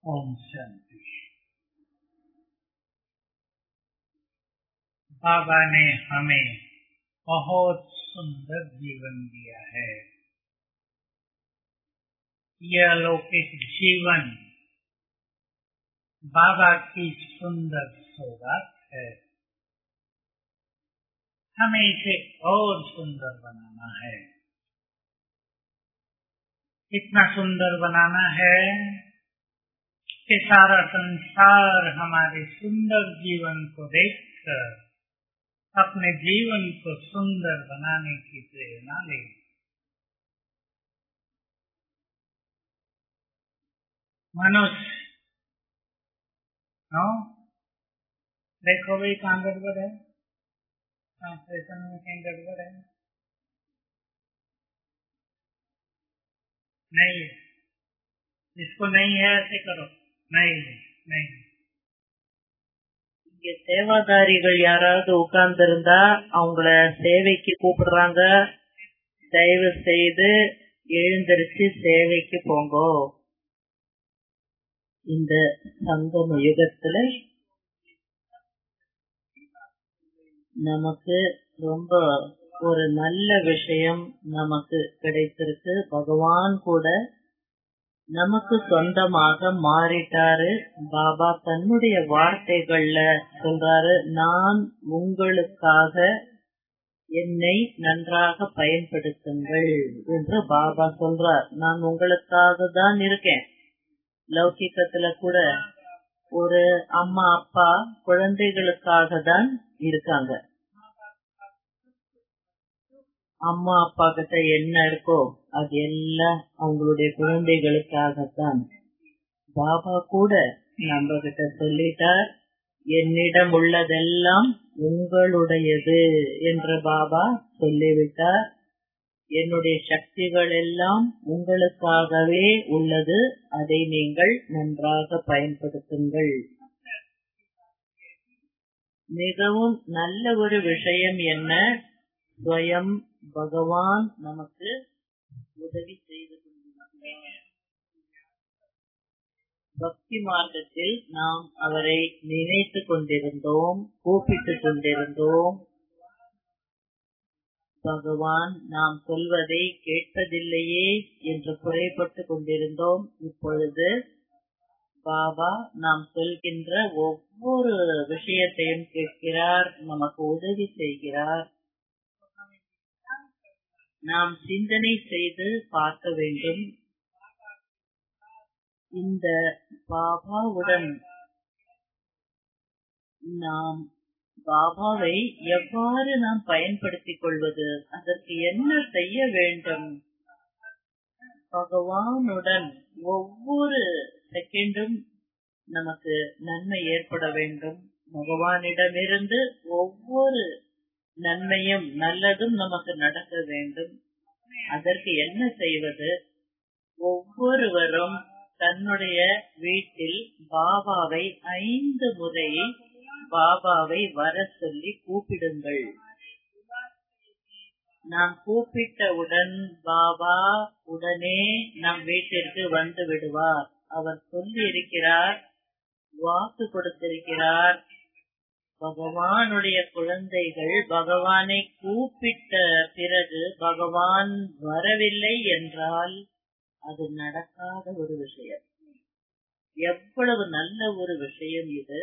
ओम शांति। बाबा ने हमें बहुत सुंदर जीवन दिया है। यह अलौकिक जीवन बाबा की सुंदर सौगात है। हमें इसे और सुंदर बनाना है। इतना सुंदर बनाना है कि सारा संसार हमारे सुंदर जीवन को देखकर अपने जीवन को सुंदर बनाने की प्रेरणा ले। मनुष्य देखो भाई कहाँ गड़बड़ है, ट्रांसलेशन में कहीं गड़बड़ है? नहीं, जिसको नहीं है ऐसे करो। नहीं இங்க சேவாதாரிகள் யாராவது உட்கார்ந்து இருந்தா அவங்கள சேவைக்கு கூப்பிடுறாங்க. தயவு செய்து எழுந்திருச்சு சேவைக்கு போங்கோ. இந்த சங்கம யுகத்துல நமக்கு ரொம்ப ஒரு நல்ல விஷயம் நமக்கு கிடைத்திருக்கு. பகவான் கூட நமக்கு சொந்தமாக மாறிட்டாரு. பாபா தன்னுடைய வார்த்தைகள்ல சொல்றாரு, நான் உங்களுக்காக என்னை நன்றாக பயன்படுத்துங்கள் என்று பாபா சொல்றார். நான் உங்களுக்காக தான் இருக்கேன். லௌகிக்கத்துல கூட ஒரு அம்மா அப்பா குழந்தைகளுக்காக தான் இருக்காங்க. அம்மா அப்பா கிட்ட என்ன இருக்கோ அது எல்லாம் அவங்களுடைய குழந்தைகளுக்காகத்தான். பாபா கூட நம்ம கிட்ட சொல்லிட்டார், என்னிடம் உள்ளதெல்லாம் உங்களுடையது என்று பாபா சொல்லிவிட்டார். என்னுடைய சக்திகள் எல்லாம் உங்களுக்காகவே உள்ளது, அதை நீங்கள் நன்றாக பயன்படுத்துங்கள். மிகவும் நல்ல ஒரு விஷயம் என்ன, ஸ்வயம் பகவான் நமக்கு உதவி செய்து கொண்டிருக்கிறார். பக்தி மார்க்கத்தில் நாம் அவரை நினைத்து கொண்டிருந்தோம், கூப்பிட்டு கொண்டிருந்தோம். பகவான் நாம் சொல்வதை கேட்பதில்லையே என்று குறைபட்டு கொண்டிருந்தோம். இப்பொழுது பாபா நாம் சொல்கின்ற ஒவ்வொரு விஷயத்தையும் கேட்கிறார், நமக்கு உதவி செய்கிறார். நாம் சிந்தனை செய்து பார்க்க வேண்டும். இந்த பாபாவுடன் நாம் பாபாவை எவ்வாறு நாம் பயன்படுத்திக் கொள்வது, அதற்கு என்ன செய்ய வேண்டும்? பகவானுடன் ஒவ்வொரு செகண்டும் நமக்கு நன்மை ஏற்பட வேண்டும். பகவானிடமிருந்து ஒவ்வொரு நன்மையும் நல்லதும் நமக்கு நடக்க வேண்டும். அதற்கு என்ன செய்வது? ஒவ்வொருவரும் தன்னுடைய வீட்டில் பாபாவை 5 முறை பாபாவை வர சொல்லி கூப்பிடுங்கள். நாம் கூப்பிட்டவுடன் பாபா உடனே நம் வீட்டிற்கு வந்து விடுவார். அவர் சொல்லி இருக்கிறார், வாக்கு கொடுத்திருக்கிறார். பகவானுடைய குழந்தைகள் பகவானை கூப்பிட்ட பிறகு பகவான் வரவில்லை என்றால் அது நடக்காத ஒரு விஷயம். எவ்வளவு நல்ல ஒரு விஷயம் இது!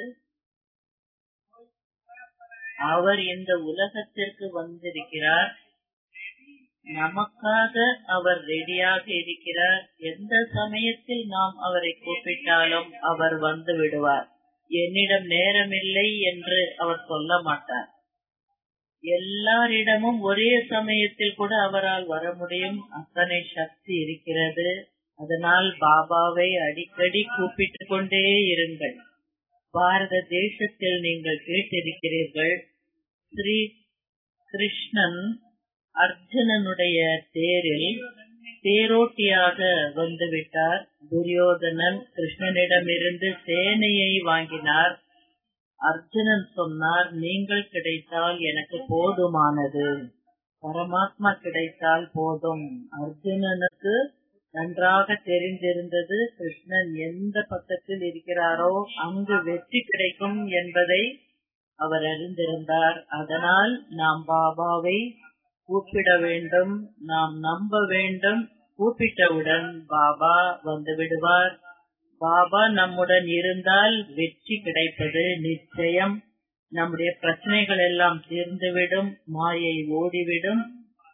அவர் இந்த உலகத்திற்கு வந்திருக்கிறார், நமக்காக அவர் ரெடியாக இருக்கிறார். எந்த சமயத்தில் நாம் அவரை கூப்பிட்டாலும் அவர் வந்து விடுவார். என்னிடம் நேரமில்லை என்று அவர் சொல்ல மாட்டார். எல்லாரிடமும் ஒரே சமயத்தில் கூட அவரால் வர முடியும். அத்தனை சக்தி இருக்கிறது. அதனால் பாபாவை அடிக்கடி கூப்பிட்டு கொண்டே இருங்கள். பாரத தேசத்தில் நீங்கள் கேட்டிருக்கிறீர்கள், ஸ்ரீ கிருஷ்ணன் அர்ஜுனனுடைய தேரில் தேரோட்டியாக வந்துவிட்டார். துரியோதனன் கிருஷ்ணனிடமிருந்து சேனையை வாங்கினார். அர்ஜுனன் சொன்னார், நீங்கள் கிடைத்தால் எனக்கு போதுமானது, பரமாத்மா கிடைத்தால் போதும். அர்ஜுனனுக்கு நன்றாக தெரிந்திருந்தது. கிருஷ்ணன் எந்த பக்கத்தில் இருக்கிறாரோ அங்கு வெற்றி கிடைக்கும் என்பதை அவர் அறிந்திருந்தார். அதனால் நாம் பாபாவை கூப்பிட வேண்டும், நாம் நம்ப வேண்டும். கூப்பிட்டவுடன் பாபா வந்து விடுவார். பாபா நம்முடன் இருந்தால் வெற்றி கிடைப்பது நிச்சயம். நம்முடைய பிரச்சனைகள் எல்லாம் தீர்ந்துவிடும், மாயை ஓடிவிடும்.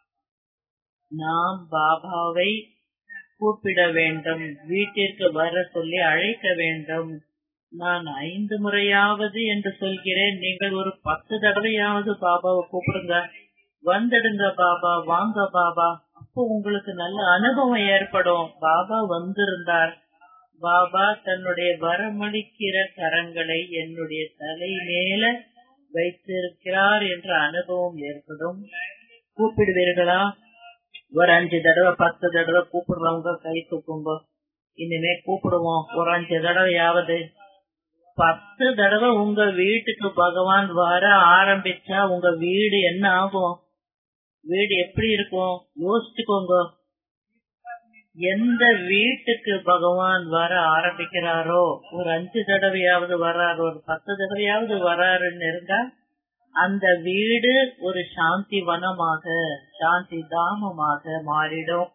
நாம் பாபாவை கூப்பிட வேண்டும், வீட்டிற்கு வர சொல்லி அழைக்க வேண்டும். நான் 5 முறையாவது என்று சொல்கிறேன், நீங்கள் ஒரு 10 தடவையாவது பாபாவை கூப்பிடுங்க. வந்துடுங்க பாபா, வாங்க பாபா. அப்போ உங்களுக்கு நல்ல அனுபவம் ஏற்படும். பாபா வந்திருந்தார். பாபா தன்னுடைய வரமளிக்கிற கரங்களை என்னுடைய தலை மேல வைத்திருக்கிறார் என்ற அனுபவம் ஏற்படும். கூப்பிடுவீர்களா? ஒரு 5 தடவை 10 தடவை கூப்பிடுறவங்க கை தூக்குங்க. இனிமே கூப்பிடுவோம் ஒரு 5 தடவையாவது. 10 தடவை உங்க வீட்டுக்கு பகவான் வர ஆரம்பிச்சா உங்க வீடு என்ன ஆகும்? வீடு எப்படி இருக்கும் யோசிச்சுக்கோங்க. எந்த வீட்டுக்கு பகவான் வர ஆரம்பிக்கிறாரோ, ஒரு 5 தடவையாவது வர்றாரு, ஒரு 10 தடவையாவது வர்றாருன்னு இருந்தா அந்த வீடு ஒரு சாந்தி வனமாக, சாந்தி தாமமாக மாறிடும்.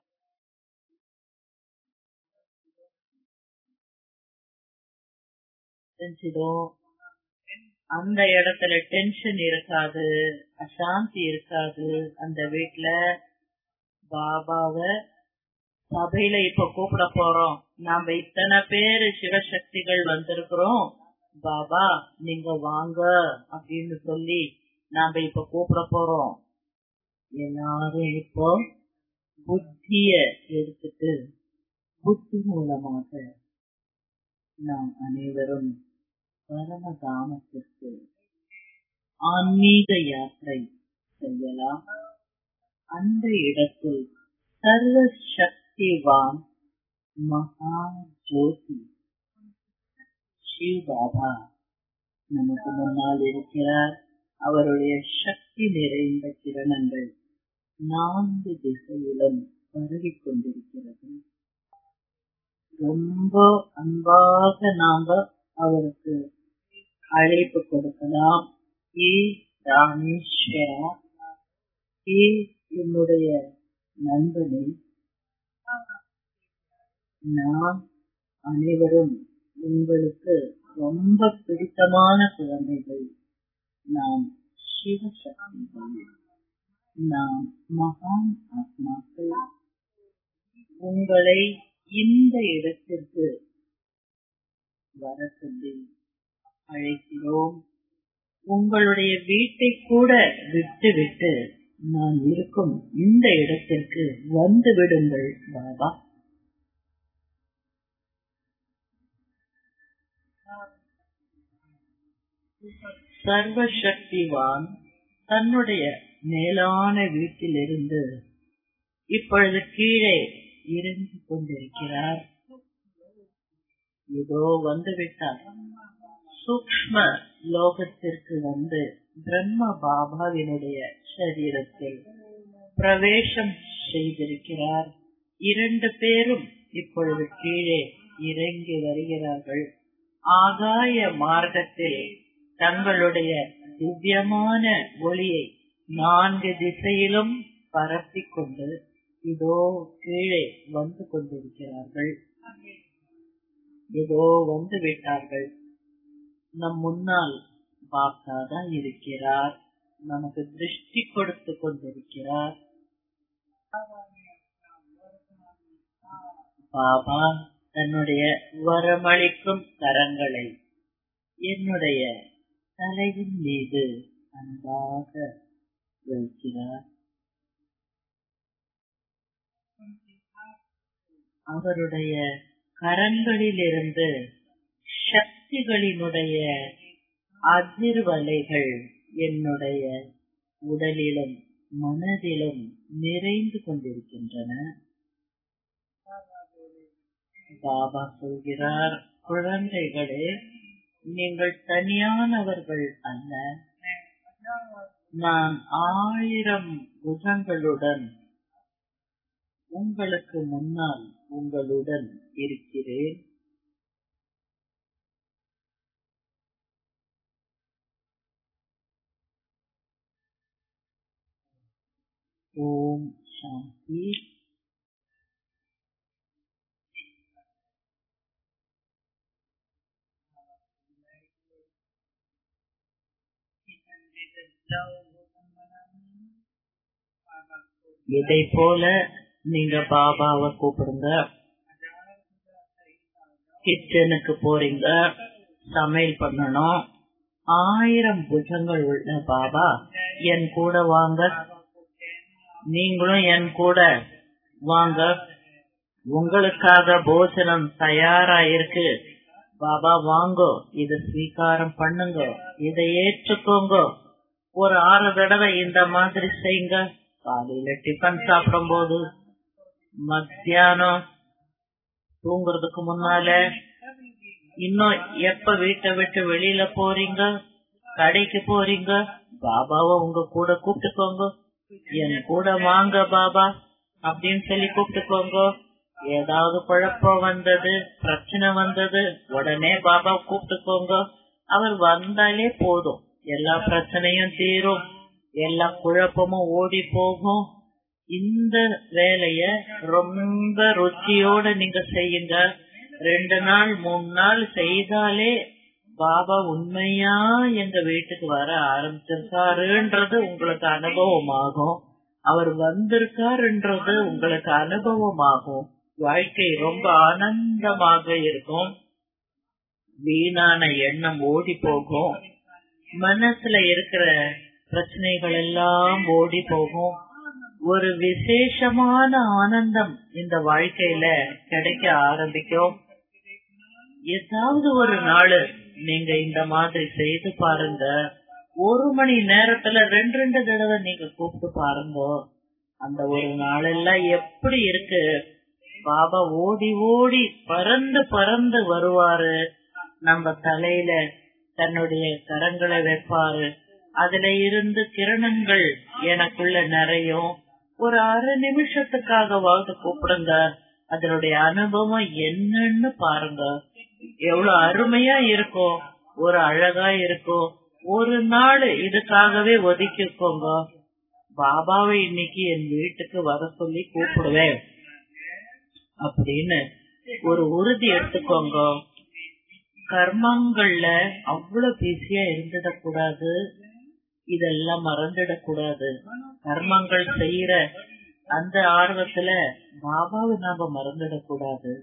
அந்த இடத்துல டென்ஷன் இருக்காது, அசாந்தி இருக்காது. அந்த வீட்டுல பாபாவை சபையில இப்ப கூப்பிட போறோம். நாம இத்தனை பேரு சிவசக்திகள் வந்திருக்கிறோம், பாபா நீங்க வாங்க அப்படின்னு சொல்லி நாம இப்ப கூப்பிட போறோம். எல்லாரும் இப்போ புத்திய எடுத்துட்டு புத்தி மூலமாக நாம் அனைவரும் பரமதாமத்திற்கு ஆன்மீக யாத்திரை செய்யலாம். அந்த இடத்தில் சர்வ சக்திவான் மகா ஜோதி சிவ பாபா நமக்கு முன்னால் இருக்கிறார். அவருடைய சக்தி நிறைந்த கிரணங்கள் 4 திசையிலும் பரவிக் கொண்டிருக்கிறது. ரொம்ப அன்பாக நாம அவருக்கு அழைப்பு கொடுக்கலாம். ராமேஸ்வரா, என்னுடைய நண்பனே, நாம் அனைவரும் உங்களுக்கு ரொம்ப பிடித்தமான குழந்தைகள். நாம் சிவசக்திகள், நாம் மகான் ஆத்மாக்கள். உங்களை இந்த இடத்திற்கு வர சொல்லி அழைக்கிறோம். உங்களுடைய வீட்டை கூட விட்டு நான் இருக்கும் இந்த இடத்திற்கு வந்து விடுங்கள் பாபா. சர்வசக்திவான் தன்னுடைய மேலான வீட்டிலிருந்து இப்பொழுது கீழே இறங்கி கொண்டிருக்கிறார். இதோ வந்துவிட்டார். சூக்ஷ்ம லோகத்திற்கு வந்து பிரம்ம பாபாவினுடைய சரீரத்தில் பிரவேசம் செய்திருக்கிறார். 2 பேரும் இப்பொழுது கீழே இறங்கி வருகிறார்கள். ஆகாய மார்க்கத்தில் தங்களுடைய திவ்யமான ஒளியை 4 திசையிலும் பரப்பிக் கொண்டு இதோ கீழே வந்து கொண்டிருக்கிறார்கள். இதோ வந்து விட்டார்கள். நம் முன்னால் பாப்தாதான் இருக்கிறார். நமக்கு திருஷ்டி கொடுத்து கொண்டிருக்கிறார். பாபா தன்னுடைய வரமளிக்கும் கரங்களை என்னுடைய தலையின் மீது அன்பாக வைக்கிறார். அவருடைய கரங்களிலிருந்து சக்திகளினுடைய அதிர்வலைகள் என்னுடைய உடலிலும் மனதிலும் நிறைந்து கொண்டிருக்கின்றன. பாபா சொல்கிறார், குழந்தைகளே, நீங்கள் தனியானவர்கள் அல்ல. நான் 1000 புஜங்களுடன் உங்களுக்கு முன்னால் உங்களுடன் இருக்கிறேன். ஓம் சாந்தி. இதை போல நீங்க பாபாவை கூப்பிடுங்க. கிச்சனுக்கு போறீங்க, சமையல் பண்ணணும். 1000 புஜங்கள் உள்ள பாபா என் கூட வாங்க, நீங்களும் என் கூட வாங்க, உங்களுக்காக போஜனம் தயாரா இருக்கு. பாபா வாங்கோ, இத ஸ்வீகாரம் பண்ணுங்க, இதை ஏற்றுக்கோங்க. ஒரு 6 தடவை இந்த மாதிரி செய்யுங்க. காலையில டிஃபன் சாப்பிடும் போது, மத்தியானம் தூங்குறதுக்கு முன்னால, இன்னும் எப்ப வீட்டை விட்டு வெளியில போறீங்க, கடைக்கு போறீங்க, பாபாவை உங்க கூட கூப்பிட்டுக்கோங்க. என் கூட வாங்க பாபா அப்படின்னு சொல்லி கூப்பிட்டுக்கோங்க. ஏதாவது குழப்பம் வந்தது, பிரச்சனை வந்தது, உடனே பாபா கூப்பிட்டுக்கோங்க. அவர் வந்தாலே போதும், எல்லா பிரச்சனையும் தீரும், எல்லா குழப்பமும் ஓடி போகும். இந்த வேலைய ரொம்ப ருச்சியோட நீங்க செய்யுங்க. 2 நாள் 3 நாள் செய்தாலே பாபா உண்மையா எங்க வீட்டுக்கு வர ஆரம்பிச்சிருக்காருன்றது உங்களுக்கு அனுபவமாகும். அவர் வந்திருக்காருன்றது உங்களுக்கு அனுபவமாகும். வாழ்க்கை ரொம்ப ஆனந்தமாக இருக்கும். வீணான எண்ணம் ஓடி போகும். மனசுல இருக்கிற பிரச்சனைகள் எல்லாம் ஓடி போகும். ஒரு விசேஷமான ஆனந்தம் இந்த வாழ்க்கையில கிடைக்க ஆரம்பிக்கும். ஏதாவது ஒரு நாள் நீங்க இந்த மாதிரி செய்து பாருங்க. 1 மணி நேரத்துல 2 தடவை நீங்க கூப்பிட்டு பாருங்க. அந்த ஒரு நாளெல்லாம் எப்படி இருக்கு. பாபா ஓடி ஓடி பறந்து பறந்து வருவாரு. நம்ம தலையில தன்னுடைய கரங்களை வைப்பாரு. அதுல இருந்து கிரணங்கள் எனக்குள்ள நிறையும். ஒரு 1/2 நிமிஷத்துக்காகவாவது கூப்பிடுங்க. அதனுடைய அனுபவம் என்னன்னு பாருங்க. எவ்வளவு அருமையா இருக்கும், ஒரு அழகா இருக்கும். ஒரு நாள் இதுக்காகவே ஒதுக்கிக்கோங்க. பாபாவை இன்னைக்கு என் வீட்டுக்கு வர சொல்லி கூப்பிடுவேன் அப்படின்னு ஒரு உறுதி எடுத்துக்கோங்க. கர்மங்கள்ல அவ்வளவு பிஸியா இருந்துடக்கூடாது, இதெல்லாம் மறந்துடக்கூடாது. கர்மங்கள் செய்யற அந்த ஆர்வத்துல பாபாவை நாம மறந்துடக்கூடாது.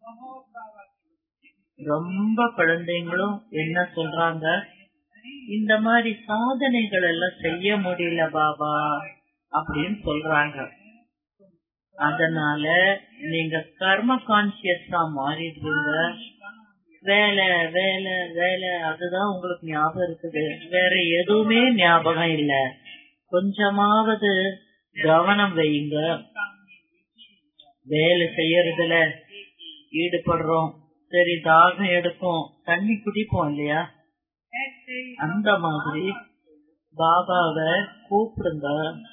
ரொம்ப குழந்தைங்களும் என்ன சொல்றாங்க, இந்த மாதிரி சாதனைகள் எல்லாம் செய்ய முடியல பாபா அப்படின்னு சொல்றாங்க. அதனால நீங்க கர்ம கான்சியஸா மாறிடுவீங்க. வேலை வேலை வேலை அதுதான் உங்களுக்கு ஞாபகம் இருக்குது, வேற எதுவுமே ஞாபகம் இல்ல. கொஞ்சமாவது கவனம் வையுங்க. வேலை செய்யறதுல ஈடுபடுறோம், சரி தாகம் எடுக்கும், தண்ணி குடிப்போம் இல்லையா, அந்த மாதிரி பாபாவை கூப்பிடுங்க.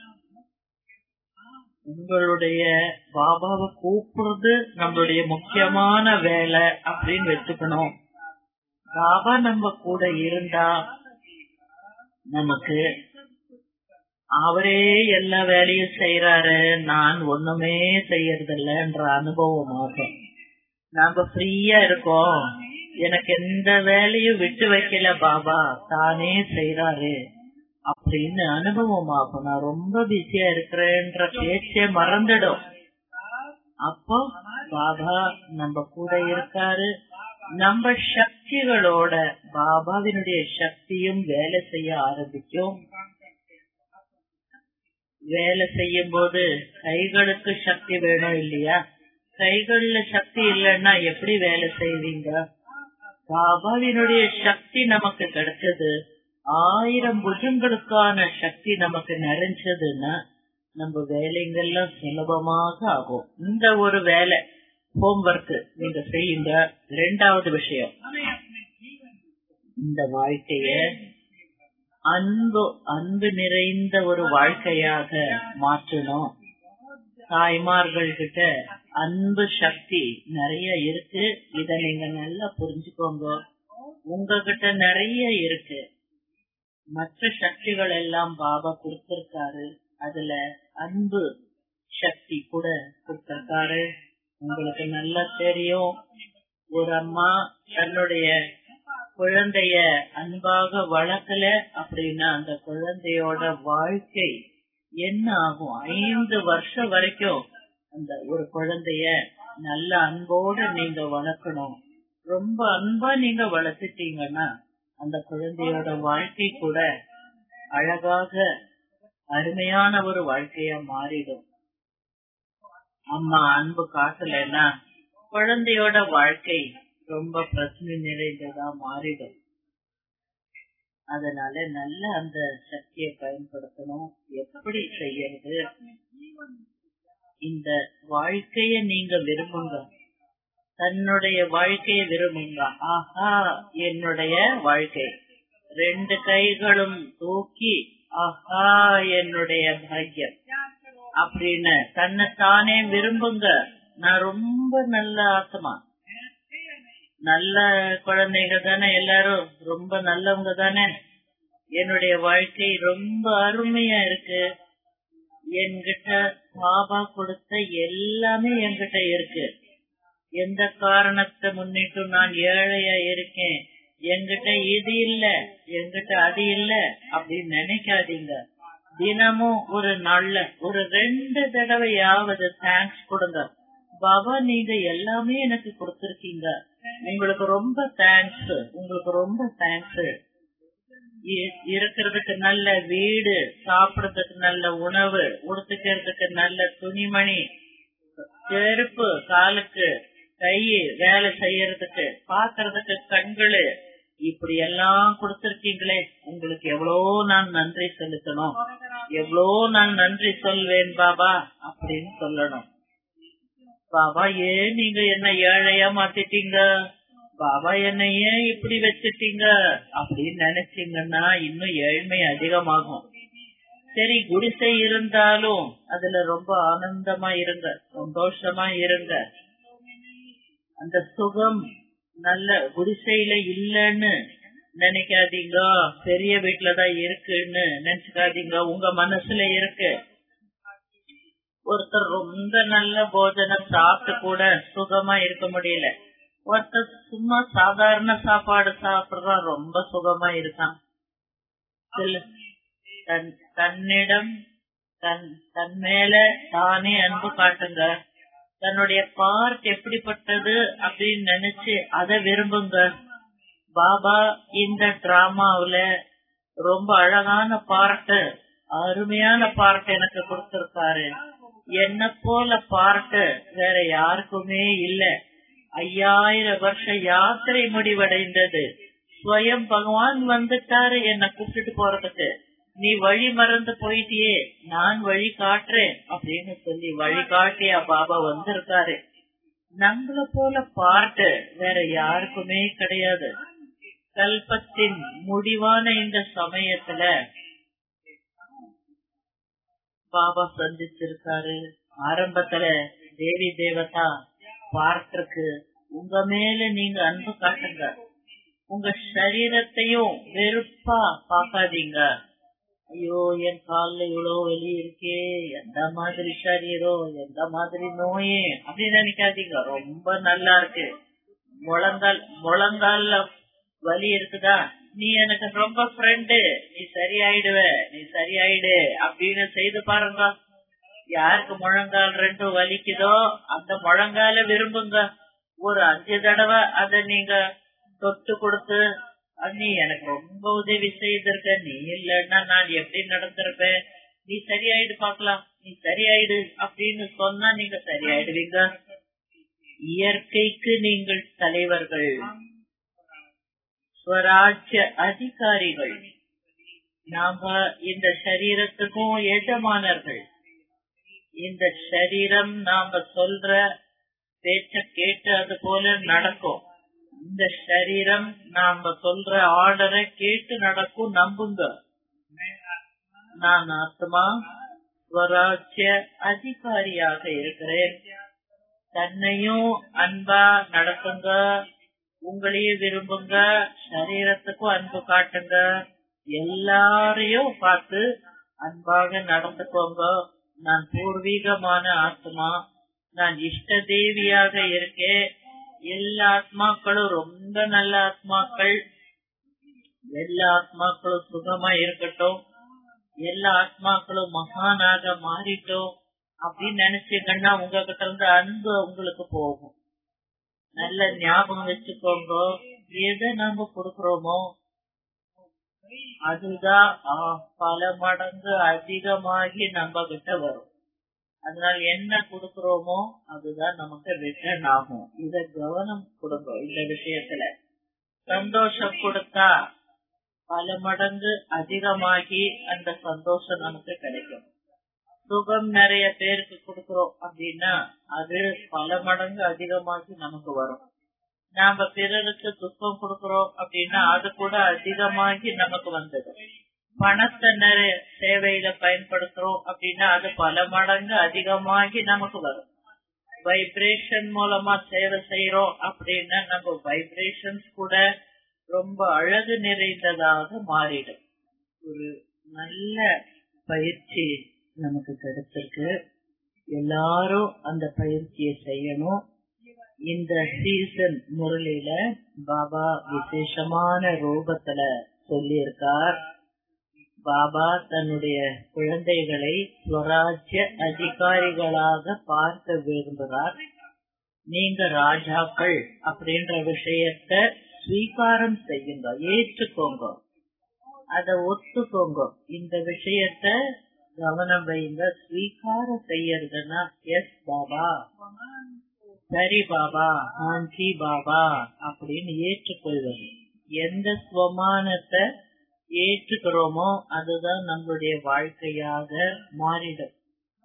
உங்களுடைய பாபாவை கூப்பிடுறது நம்மளுடைய முக்கியமான வேலை அப்படின்னு வச்சுக்கணும். பாபா நம்ம கூட இருந்தா நமக்கு அவரே எல்லா வேலையும் செய்யறாரு, நான் ஒண்ணுமே செய்யறதில்லன்ற அனுபவமாகும். நாம ஃப்ரீயா இருக்கோம், எனக்கு எந்த வேலையும் விட்டு வைக்கல பாபா, தானே செய்யறாரு அப்படின்னு அனுபவமாகும். நான் ரொம்ப பிஸியா இருக்கிறேன்ற பேச்சே மறந்துடும். அப்போ பாபா நம்ம கூட இருக்காரு. நம்ம சக்திகளோட பாபாவினுடைய சக்தியும் வேலை செய்ய ஆரம்பிக்கும். வேலை செய்யும் போது கைகளுக்கு சக்தி வேணும் இல்லையா, கைகள்ல சக்தி இல்லைன்னா எப்படி வேலை செய்வீங்க? பாபாவினுடைய சக்தி நமக்கு கிடைச்சது, 1000 புஜங்களுக்கான சக்தி நமக்கு நிறைஞ்சதுன்னா நம்ம வேலைங்கெல்லாம் சுலபமாக ஆகும். இந்த ஒரு வேலை ஹோம்வொர்க் நீங்க செய்யுங்க. 2வது விஷயம், இந்த வாழ்க்கைய அன்பு நிறைந்த ஒரு வாழ்க்கையாக மாற்றணும். தாய்மார்கள் கிட்ட அன்பு சக்தி நிறைய இருக்கு. இத நீங்க நல்லா புரிஞ்சுக்கோங்க. உங்ககிட்ட நிறைய இருக்கு. மற்ற சக்திகள் எல்லாம் பாபா கொடுத்திருக்காரு. அதுல அன்பு சக்தி கூட கொடுத்திருக்காரு. உங்களுக்கு நல்லா தெரியும், ஒரு அம்மா தன்னுடைய குழந்தைய அன்பாக வளர்க்கல அப்படின்னா அந்த குழந்தையோட வாழ்க்கை என்ன ஆகும்? 5 வருஷம் வரைக்கும் அந்த ஒரு குழந்தைய நல்ல அன்போட நீங்க வளர்க்கணும். ரொம்ப அன்பா நீங்க வளர்த்துட்டீங்கன்னா அந்த குழந்தையோட வாழ்க்கை கூட அழகாக அருமையான ஒரு வாழ்க்கையா மாறிடும். அம்மா அன்பு காட்டலைன்னா குழந்தையோட வாழ்க்கை ரொம்ப பிரச்சனை நிறைந்ததா மாறிடும். அதனால நல்ல அந்த சக்தியை பயன்படுத்தணும். எப்படி செய்யறது? இந்த வாழ்க்கைய நீங்க விரும்புங்க, தன்னுடைய வாழ்க்கைய விரும்புங்க. ஆஹா என்னுடைய வாழ்க்கை, 2 கைகளும் தூக்கி ஆஹா என்னுடைய பாக்கியம் அப்படின்னு தன்னைத்தானே விரும்புங்க. நான் ரொம்ப நல்ல ஆத்மா, நல்ல குழந்தைங்க தானே, எல்லாரும் ரொம்ப நல்லவங்க தானே, என்னுடைய வாழ்க்கை ரொம்ப அருமையா இருக்கு, என்கிட்ட பாபா கொடுத்த எல்லாமே என்கிட்ட இருக்கு, எந்த காரணத்தை முன்னிட்டு நான் ஏழையா இருக்கேன், என்கிட்ட இது இல்ல என்கிட்ட அது இல்ல அப்படின்னு நினைக்காதீங்க. தினமும் ஒரு நாள்ல ஒரு 2 தடவையாவது தேங்க்ஸ் கொடுங்க. பாபா நீங்க எல்லாமே எனக்கு கொடுத்திருக்கீங்க, உங்களுக்கு ரொம்ப தேங்க்ஸ், உங்களுக்கு ரொம்ப தேங்க்ஸ். இருக்கிறதுக்கு நல்ல வீடு, சாப்பிடறதுக்கு நல்ல உணவு, உடுத்துக்கிறதுக்கு நல்ல துணிமணி, செருப்பு காலுக்கு, கை வேலை செய்யறதுக்கு, பாக்குறதுக்கு கண்களு, இப்படி எல்லாம் கொடுத்திருக்கீங்களே, உங்களுக்கு எவ்வளவு நான் நன்றி செலுத்தணும், எவ்வளவு நான் நன்றி சொல்வேன் பாபா அப்படின்னு சொல்லணும். பாபா ஏன் நீங்க என்ன ஏழையா மாத்திட்டீங்க, பாபா என்ன ஏன் இப்படி வச்சிட்டீங்க அப்படின்னு நினைச்சீங்கன்னா இன்னும் ஏழ்மை அதிகமாகும். சரி குடிசை இருந்தாலும் அதுல ரொம்ப ஆனந்தமா இருங்க, சந்தோஷமா இருங்க. அந்த சுகம் நல்ல குடிசையில இல்லன்னு நினைக்காதீங்க, பெரிய வீட்டுலதான் இருக்குன்னு நினைச்சுக்காதீங்க, உங்க மனசுல இருக்கு. ஒருத்தர் ரொம்ப நல்ல போஜனம் சாப்பிட்டு கூட சுகமா இருக்க முடியல, ஒருத்தர் சும்மா சாதாரண சாப்பாடு சாப்பிடுறா ரொம்ப சுகமா இருக்கான். தன்னிடம் தன் மேல தானே அன்பு காட்டுங்க. தன்னுடைய பார்ட் எப்படிப்பட்டது அப்படின்னு நினைச்சு அதை விரும்புங்க. பாபா இந்த டிராமாவுல ரொம்ப அழகான பார்ட், அருமையான பார்ட் எனக்கு கொடுத்திருக்காரு. என்ன போல பார்ட் வேற யாருக்குமே இல்ல. 5000 வருஷ யாத்திரை முடிவடைந்தது. ஸ்வயம் பகவான் வந்துட்டாரு என்ன கூப்பிட்டு போறதுக்கு. நீ வழி மறந்து போயிட்டியே, நான் வழி காட்டுறேன் அப்படின்னு சொல்லி வழி காட்டியா பாபா வந்திருக்காரு. நம்மள போல பார்ட் வேற யாருக்குமே கிடையாது. கல்பத்தின் முடிவான இந்த சமயத்துல பாபா சந்திச்சிருக்காரு. ஆரம்பத்துல தேவி தேவதா பார்ட்டிருக்கு, உங்க மேல நீங்க அன்பு காட்டுங்க, உங்க சரீரத்தையும் வெறுப்பா பாக்காதீங்க. ஐயோ என் கால்ல இவ்வளவு வலி இருக்கே, எந்த மாதிரி சரீரம், எந்த மாதிரி நோயே அப்படின்னு நினைக்காதீங்க. ரொம்ப நல்லா இருக்கு. முழங்கால்ல வலி இருக்குதா, நீ எனக்கு ரொம்ப ஃப்ரெண்டு, நீ சரியாயிடுவ, நீ சரியாயிடு அப்படின்னு செய்து பாருங்க. யாருக்கு முழங்கால் 2 வலிக்குதோ அந்த முழங்கால விரும்புங்க. ஒரு 5 தடவை அத நீங்க தொட்டு கொடுத்து, நீ எனக்கு ரொம்ப உதவி செய்திருக்க, நீ இல்லன்னா நான் எப்படி நடந்திருப்பேன், நீ சரியாயிடு பாக்கலாம், நீ சரியாயிடு அப்படின்னு சொன்னா நீங்க சரியாயிடுவீங்க. இயற்கைக்கு நீங்கள் தலைவர்கள், ஸ்வராஜ்ய அதிகாரிகள். நாம இந்த சரீரத்துக்கும் எஜமானர்கள். இந்த சரீரம் நாம சொல்ற பேச்ச கேட்டு அது போல நடக்கும். இந்த சரீரம் நாம சொல்ற ஆர்டரை கேட்டு நடக்கும். நம்புங்க, நான் ஆத்மா ஸ்வராஜ்ய அதிகாரியாக இருக்கிறேன். தன்னையும் அன்பா நடத்துங்க, உங்களையும் விரும்புங்க, சரீரத்துக்கும் அன்பு காட்டுங்க, எல்லாரையும் பார்த்து அன்பாக நடந்துக்கோங்க. நான் பூர்வீகமான ஆத்மா, நான் இஷ்ட தேவியாக இருக்கேன். எல்லா ஆத்மாக்களும் ரொம்ப நல்ல ஆத்மாக்கள், எல்லா ஆத்மாக்களும் சுகமா இருக்கட்டும், எல்லா ஆத்மாக்களும் மகானாக மாறிட்டோம் அப்படின்னு நினைச்சீங்கன்னா உங்ககிட்ட இருந்து அன்பு உங்களுக்கு போகும். நல்ல ஞாபகம் வச்சுக்கோங்க, எதை நாம கொடுக்கிறோமோ அதுதான் பல மடங்கு அதிகமாகி நம்ம கிட்ட வரும். அதனால என்ன கொடுக்கிறோமோ அதுதான் நமக்கு ரிட்டர்ன் ஆகும். இத கவனம் கொடுங்க. இந்த விஷயத்துல சந்தோஷம் கொடுத்தா பல மடங்கு அதிகமாகி அந்த சந்தோஷம் நமக்கு கிடைக்கும். சுகம் நிறைய பேருக்கு கொடுக்கிறோம் அப்படின்னா அது பல மடங்கு அதிகமாகி நமக்கு வரும். நாம பிறருக்கு துக்கம் கொடுக்கிறோம் அப்படின்னா அது கூட அதிகமாகி நமக்கு வந்தது. பணத்தை நிறைய சேவையில பயன்படுத்துறோம் அப்படின்னா அது பல மடங்கு அதிகமாகி நமக்கு வரும். வைப்ரேஷன் மூலமா சேவை செய்யறோம் அப்படின்னா நம்ம வைப்ரேஷன்ஸ் கூட ரொம்ப அழகு நிறைந்ததாக மாறிடும். ஒரு நல்ல பயிற்சி நமக்கு கிடைச்சிருக்கு. எல்லாரும் அந்த பயிற்சியை செய்யணும். இந்த சீசன் முரளியில பாபா விசேஷமான ரூபத்துல சொல்லி இருக்கார். பாபா தன்னுடைய குழந்தைகளை ஸ்வராஜ்ய அதிகாரிகளாக பார்க்க விரும்புகிறார். நீங்க ராஜாக்கள் அப்படின்ற விஷயத்த ஸ்வீகாரம் செய்யுங்க, ஏற்றுக்கோங்க, அத ஒத்துக்கோங்க. இந்த விஷயத்த கவனம் வைங்க. ஸ்வீகாரம் செய்யறதுன்னா எஸ் பாபா, சரி பாபா, ஆஞ்சி பாபா அப்படின்னு ஏற்றுக்கொள்வது. எந்த ஸ்வமானத்தை ஏற்றுக்கிறோமோ அதுதான் நம்மளுடைய வாழ்க்கையாக மாறிடும்.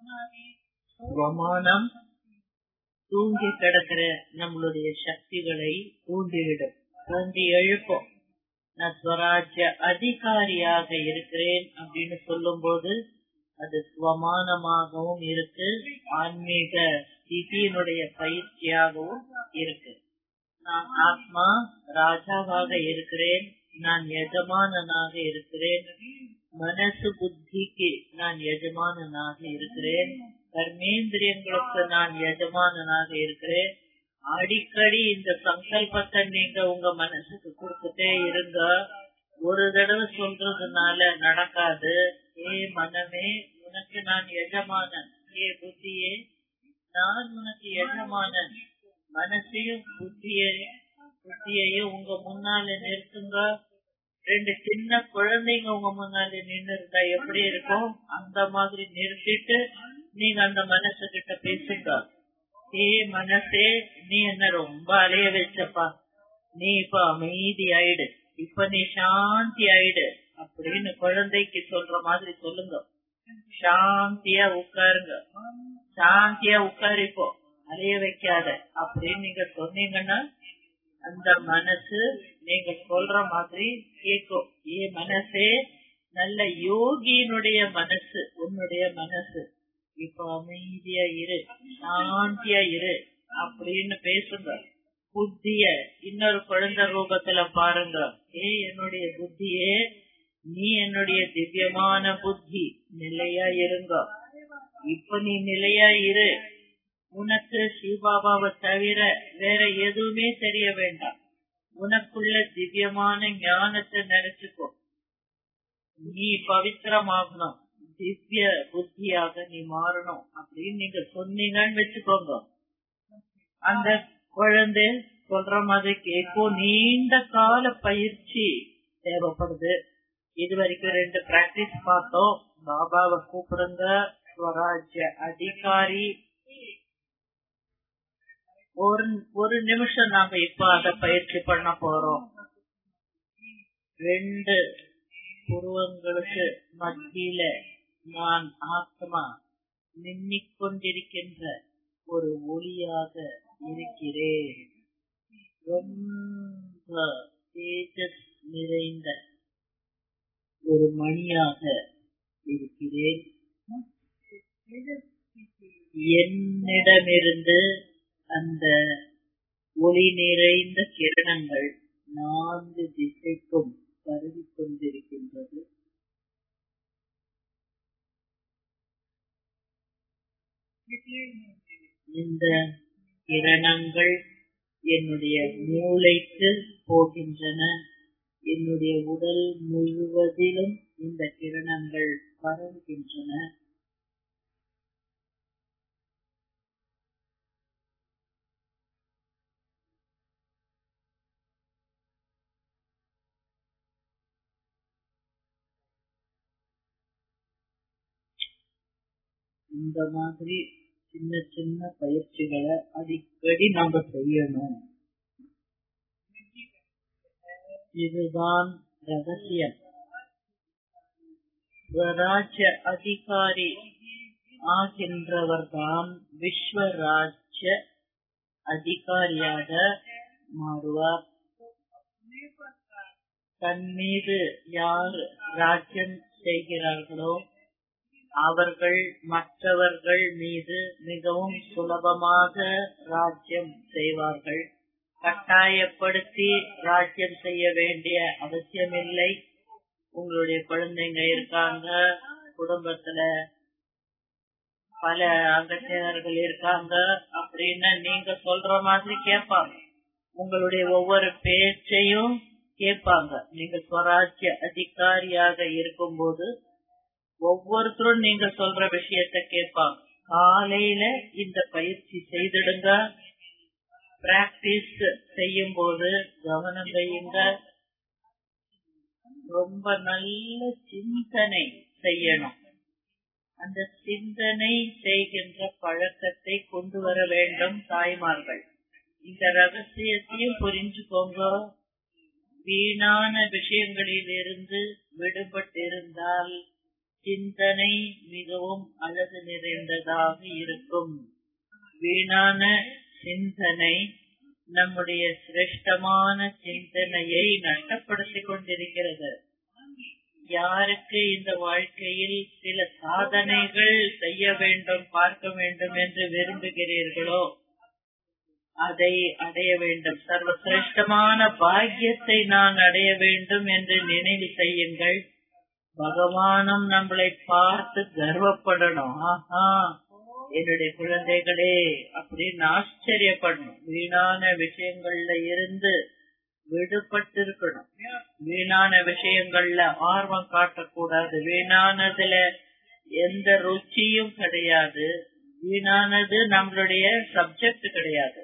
ஸ்வமானம் தூங்கி கிடக்கிற நம்மளுடைய சக்திகளை தூண்டிவிடும், தூண்டி எழுப்போம். நான் ஸ்வராஜ்ய அதிகாரியாக இருக்கிறேன் அப்படின்னு சொல்லும் போது அது ஸ்வமானமாகவும் இருக்கு, ஆன்மீக ஸ்திதியினுடைய பயிற்சியாகவும் இருக்கு. நான் ஆத்மா ராஜாவாக இருக்கிறேன், நான் எஜமானனாக இருக்கிறேன், மனசு புத்திக்கு நான் எஜமானனாக இருக்கிறேன், கர்மேந்திரியங்களுக்கு நான் எஜமானனாக இருக்கிறேன். அடிக்கடி இந்த சங்கல்பத்தை நீங்க உங்க மனசுக்கு கொடுத்துட்டே இருங்க. ஒரு தடவை சொல்றதுனால நடக்காது. ஏ மனமே, உனக்கு நான் எஜமானன். ஏ புத்தியே, நான் உனக்கு எஜமானன். மனசையும் புத்தியையும் உங்க முன்னால நிறுத்துங்க. ரெண்டு சின்ன குழந்தைங்க உங்க முன்னால நின்று இருந்தா எப்படி இருக்கும், அந்த மாதிரி நிறுத்திட்டு நீங்க அந்த மனசு கிட்ட பேசுங்க. ஏ மனசே, நீ என்ன ரொம்ப அலைய வச்சப்பா, நீ இப்ப அமைதி ஆயிடு, இப்ப நீ சாந்தி ஆயிடு அப்படின்னு குழந்தைக்கு சொல்ற மாதிரி சொல்லுங்க. சாந்தியா உட்காருங்க, சாந்தியா உட்காரிப்போ, அலைய வைக்காத அப்படின்னு நீங்க சொன்னீங்கன்னா அந்த மனசு நீங்க சொல்ற மாதிரி கேட்கும். ஏ மனசே, நல்ல யோகியினுடைய மனசு உன்னுடைய மனசு, இப்ப அமைதியா இரு, சாந்தியா இரு அப்படின்னு பேசுங்க. புத்திய இன்னொரு குழந்தை ரூபத்துல பாருங்க. ஏ என்னுடைய புத்தியே, நீ என்னுடைய திவ்யமான புத்தி, நிலையா இருங்க. இப்ப நீ நிலையா இரு. உனக்கு சிவபாபாவை தவிர வேற எதுவுமே தெரிய வேண்டாம். உனக்குள்ள திவ்யமான ஞானத்தை நினைச்சுக்கோ. நீ பவித்திரமாகணும், திவ்ய புத்தியாக நீ மாறணும் அப்படின்னு நீங்க சொன்னீங்கன்னு வச்சுக்கோங்க. அந்த குழந்தை சொல்ற மாதிரி கேட்கும். நீண்ட கால பயிற்சி தேவைப்படுது. இது வரைக்கும் 2 பிராக்டிஸ் பார்த்தோம். பாபாவை கூப்பிடுங்க, ஸ்வராஜ்ய அதிகாரி. ஒரு நிமிஷம் நாம இப்ப அத பயிற்சி பண்ண போறோம். 2 புருவங்களுக்கு மத்தியில நான் ஆத்மா மின்னிக் கொண்டிருக்கின்ற ஒரு ஒளியாக இருக்கிறேன். ரொம்ப தேஜஸ் நிறைந்த ஒரு மணியாக இருக்கிறேன். என்னிடமிருந்து அந்த ஒளி நிறைந்த கிரணங்கள் 4 திசைக்கும் பரவி கொண்டிருக்கின்றது. இந்த கிரணங்கள் என்னுடைய மூளைக்கு போகின்றன. என்னுடைய உடல் முழுவதிலும் இந்த கிரணங்கள் பரவுகின்றன. இந்த மாதிரி சின்ன சின்ன பயிற்சிகளை அடிக்கடி நாம செய்யணும். இதுதான் ரகசியம். ஸ்வராஜ்ய அதிகாரி ஆகின்றவர்தான் விஸ்வராஜ்ய அதிகாரியாக மாறுவார். தன் மீது யார் ராஜ்யம் செய்கிறார்களோ அவர்கள் மற்றவர்கள் மீது மிகவும் சுலபமாக ராஜ்யம் செய்வார்கள். கட்டாயப்படுத்தி ராஜ்யம் செய்ய வேண்டிய அவசியமில்லை. உங்களுடைய குழந்தைங்க இருக்காங்க, குடும்பத்துல பல அங்கத்தினர்கள் இருக்காங்க அப்படின்னு நீங்க சொல்ற மாதிரி கேட்பாங்க. உங்களுடைய ஒவ்வொரு பேச்சையும் கேட்பாங்க. நீங்க ஸ்வராஜ்ய அதிகாரியாக இருக்கும்போது ஒவ்வொருத்தரும் நீங்க சொல்ற விஷயத்த கேட்பாங்க. காலையில இந்த பயிற்சி செய்திடுங்க. பிராக்டிஸ் செய்யும் போது கவனம் வையுங்க. ரொம்ப நல்ல சிந்தனை செய்யணும். அந்த சிந்தனை செய்கின்ற பழக்கத்தை கொண்டு வர வேண்டும் தாய்மார்கள். இந்த ரகசியத்தையும் புரிஞ்சுக்கோங்க. வீணான விஷயங்களிலிருந்து விடுபட்டிருந்தால் சிந்தனை மிகவும் அழகு நிறைந்ததாக இருக்கும். வீணான சிந்தனை நம்முடைய சிரேஷ்டமான சிந்தனையை நஷ்டப்படுத்திக் கொண்டிருக்கிறது. யாருக்கு இந்த வாழ்க்கையில் சில சாதனைகள் செய்ய வேண்டும், பார்க்க வேண்டும் என்று விரும்புகிறீர்களோ அதை அடைய வேண்டும். சர்வசிரேஷ்டமான பாக்கியத்தை நான் அடைய வேண்டும் என்று நினைவு செய்யுங்கள். பகவானும் நம்மளை பார்த்து கர்வப்படணும். ஆஹா, என்னுடைய குழந்தைகளே அப்படின்னு ஆச்சரியப்படணும். வீணான விஷயங்கள்ல இருந்து விடுபட்டிருக்கணும். வீணான விஷயங்கள்ல ஆர்வம் காட்டக்கூடாது. வீணானதுல எந்த ருச்சியும் கிடையாது. வீணானது நம்மளுடைய சப்ஜெக்ட் கிடையாது.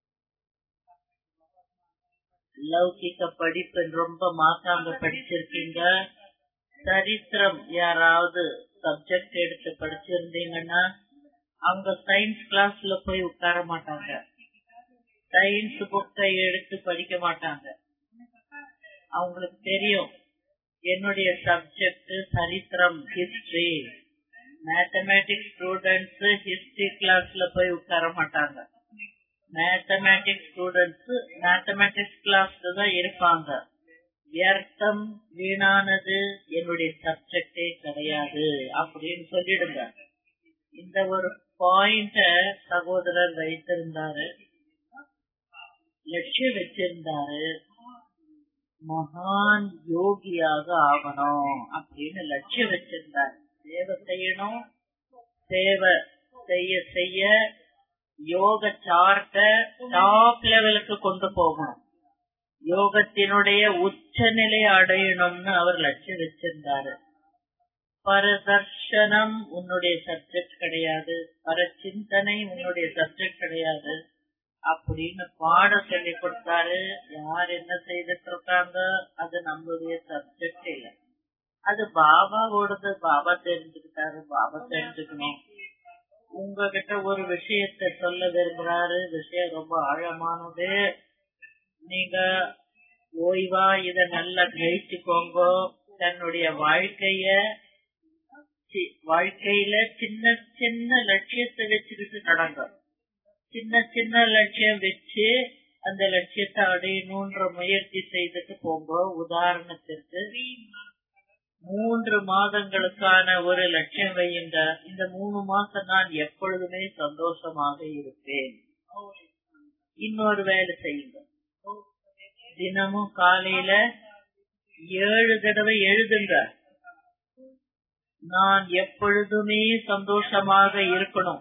லௌகிக படிப்பு ரொம்ப மாசாங்க படிச்சிருக்கீங்க. சரித்திரம் யாராவது சப்ஜெக்ட் எடுத்து படிச்சிருந்தீங்கன்னா அவங்க சயின்ஸ் கிளாஸ்ல போய் உட்கார மாட்டாங்க. சயின்ஸ் புக்கை எடுத்து படிக்க மாட்டாங்க. அவங்களுக்கு தெரியும் என்னுடைய சப்ஜெக்ட் சரித்திரம், ஹிஸ்டரி. மேத்தமேட்டிக்ஸ் ஸ்டூடெண்ட்ஸ் ஹிஸ்டரி கிளாஸ்ல போய் உட்கார மாட்டாங்க. மேத்தமேட்டிக்ஸ் ஸ்டூடெண்ட்ஸ் மேத்தமேட்டிக்ஸ் கிளாஸ்ல தான் இருப்பாங்க. வியர்த்தம், வீணானது என்னுடைய சப்ஜெக்டே கிடையாது அப்படின்னு சொல்லிடுங்க. இந்த ஒரு பாயிண்ட சகோதரர் வைத்திருந்தாரு, லட்சியம் வச்சிருந்தாரு. மகான் யோகியாக ஆகணும் அப்படின்னு லட்சியம் வச்சிருந்தாரு. சேவை செய்யணும். சேவை செய்ய செய்ய யோக சார்ட்ட டாப் லெவலுக்கு கொண்டு போகணும். யோகத்தினுடைய உச்ச நிலை அடையணும்னு அவர் லட்சியம் வச்சிருந்தாரு. பரதர்ஷனம் உன்னுடைய சப்ஜெக்ட் கிடையாது, பரச்சிந்தனை உன்னுடைய சப்ஜெக்ட் கிடையாது அப்படின்னு பாடம் சொல்லி கொடுத்தாரு. யார் என்ன செய்துட்டு இருக்காங்க அது நம்மளுடைய சப்ஜெக்ட் இல்லை. அது பாபாவோடது. பாபா தெரிஞ்சுக்கிட்டாரு, பாபா தெரிஞ்சுக்கணும். உங்ககிட்ட ஒரு விஷயத்த சொல்ல விரும்புறாரு. விஷயம் ரொம்ப ஆழமானது. நீங்க ஓய்வா இத நல்லா கிரகிச்சுக்கோங்க. தன்னுடைய வாழ்க்கையில சின்ன சின்ன லட்சியத்தை வச்சுக்கிட்டு நடங்க. சின்ன சின்ன லட்சியம் வச்சு அந்த லட்சியத்தை அடையணும்ன்ற முயற்சி செய்துட்டு போங்க. உதாரணத்திற்கு 3 மாதங்களுக்கான ஒரு லட்சியம் வையுங்க. இந்த 3 மாசம் நான் எப்பொழுதுமே சந்தோஷமாக இருப்பேன். இன்னொரு வேலை செய்யுங்க. தினமும் காலையில 7 தடவை எழுதுங்க. நான் எப்பொழுதுமே சந்தோஷமாக இருக்கணும்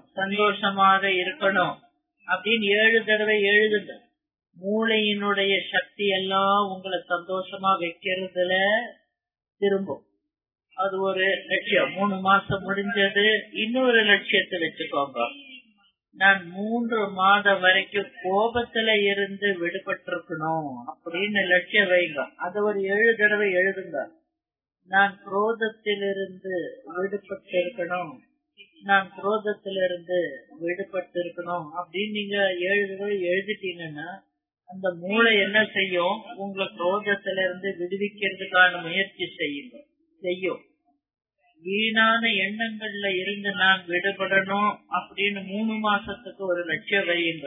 அப்படின்னு 7 தடவை எழுதுங்க. மூளையினுடைய சக்தி எல்லாம் உங்களை சந்தோஷமா வைக்கிறதுல திரும்பும். அது ஒரு லட்சியம். 3 மாசம் முடிஞ்சது, இன்னொரு லட்சியத்தை வச்சுக்கோங்க. நான் 3 மாதம் வரைக்கும் கோபத்துல இருந்து விடுபட்டிருக்கணும் அப்படின்னு லட்சியம் வைங்க. அதை ஒரு 7 தடவை எழுதுங்க. நான் குரோதத்திலிருந்து விடுபட்டிருக்கணும் அப்படின்னு நீங்க 7 தடவை எழுதிட்டீங்கன்னா அந்த மூளை என்ன செய்யும்? உங்களை குரோதத்திலிருந்து விடுவிக்கிறதுக்கான முயற்சி செய்யும். வீணான எண்ணங்கள்ல இருந்து நான் விடுபடணும் அப்படின்னு 3 மாசத்துக்கு ஒரு லட்சியம் வையுங்க.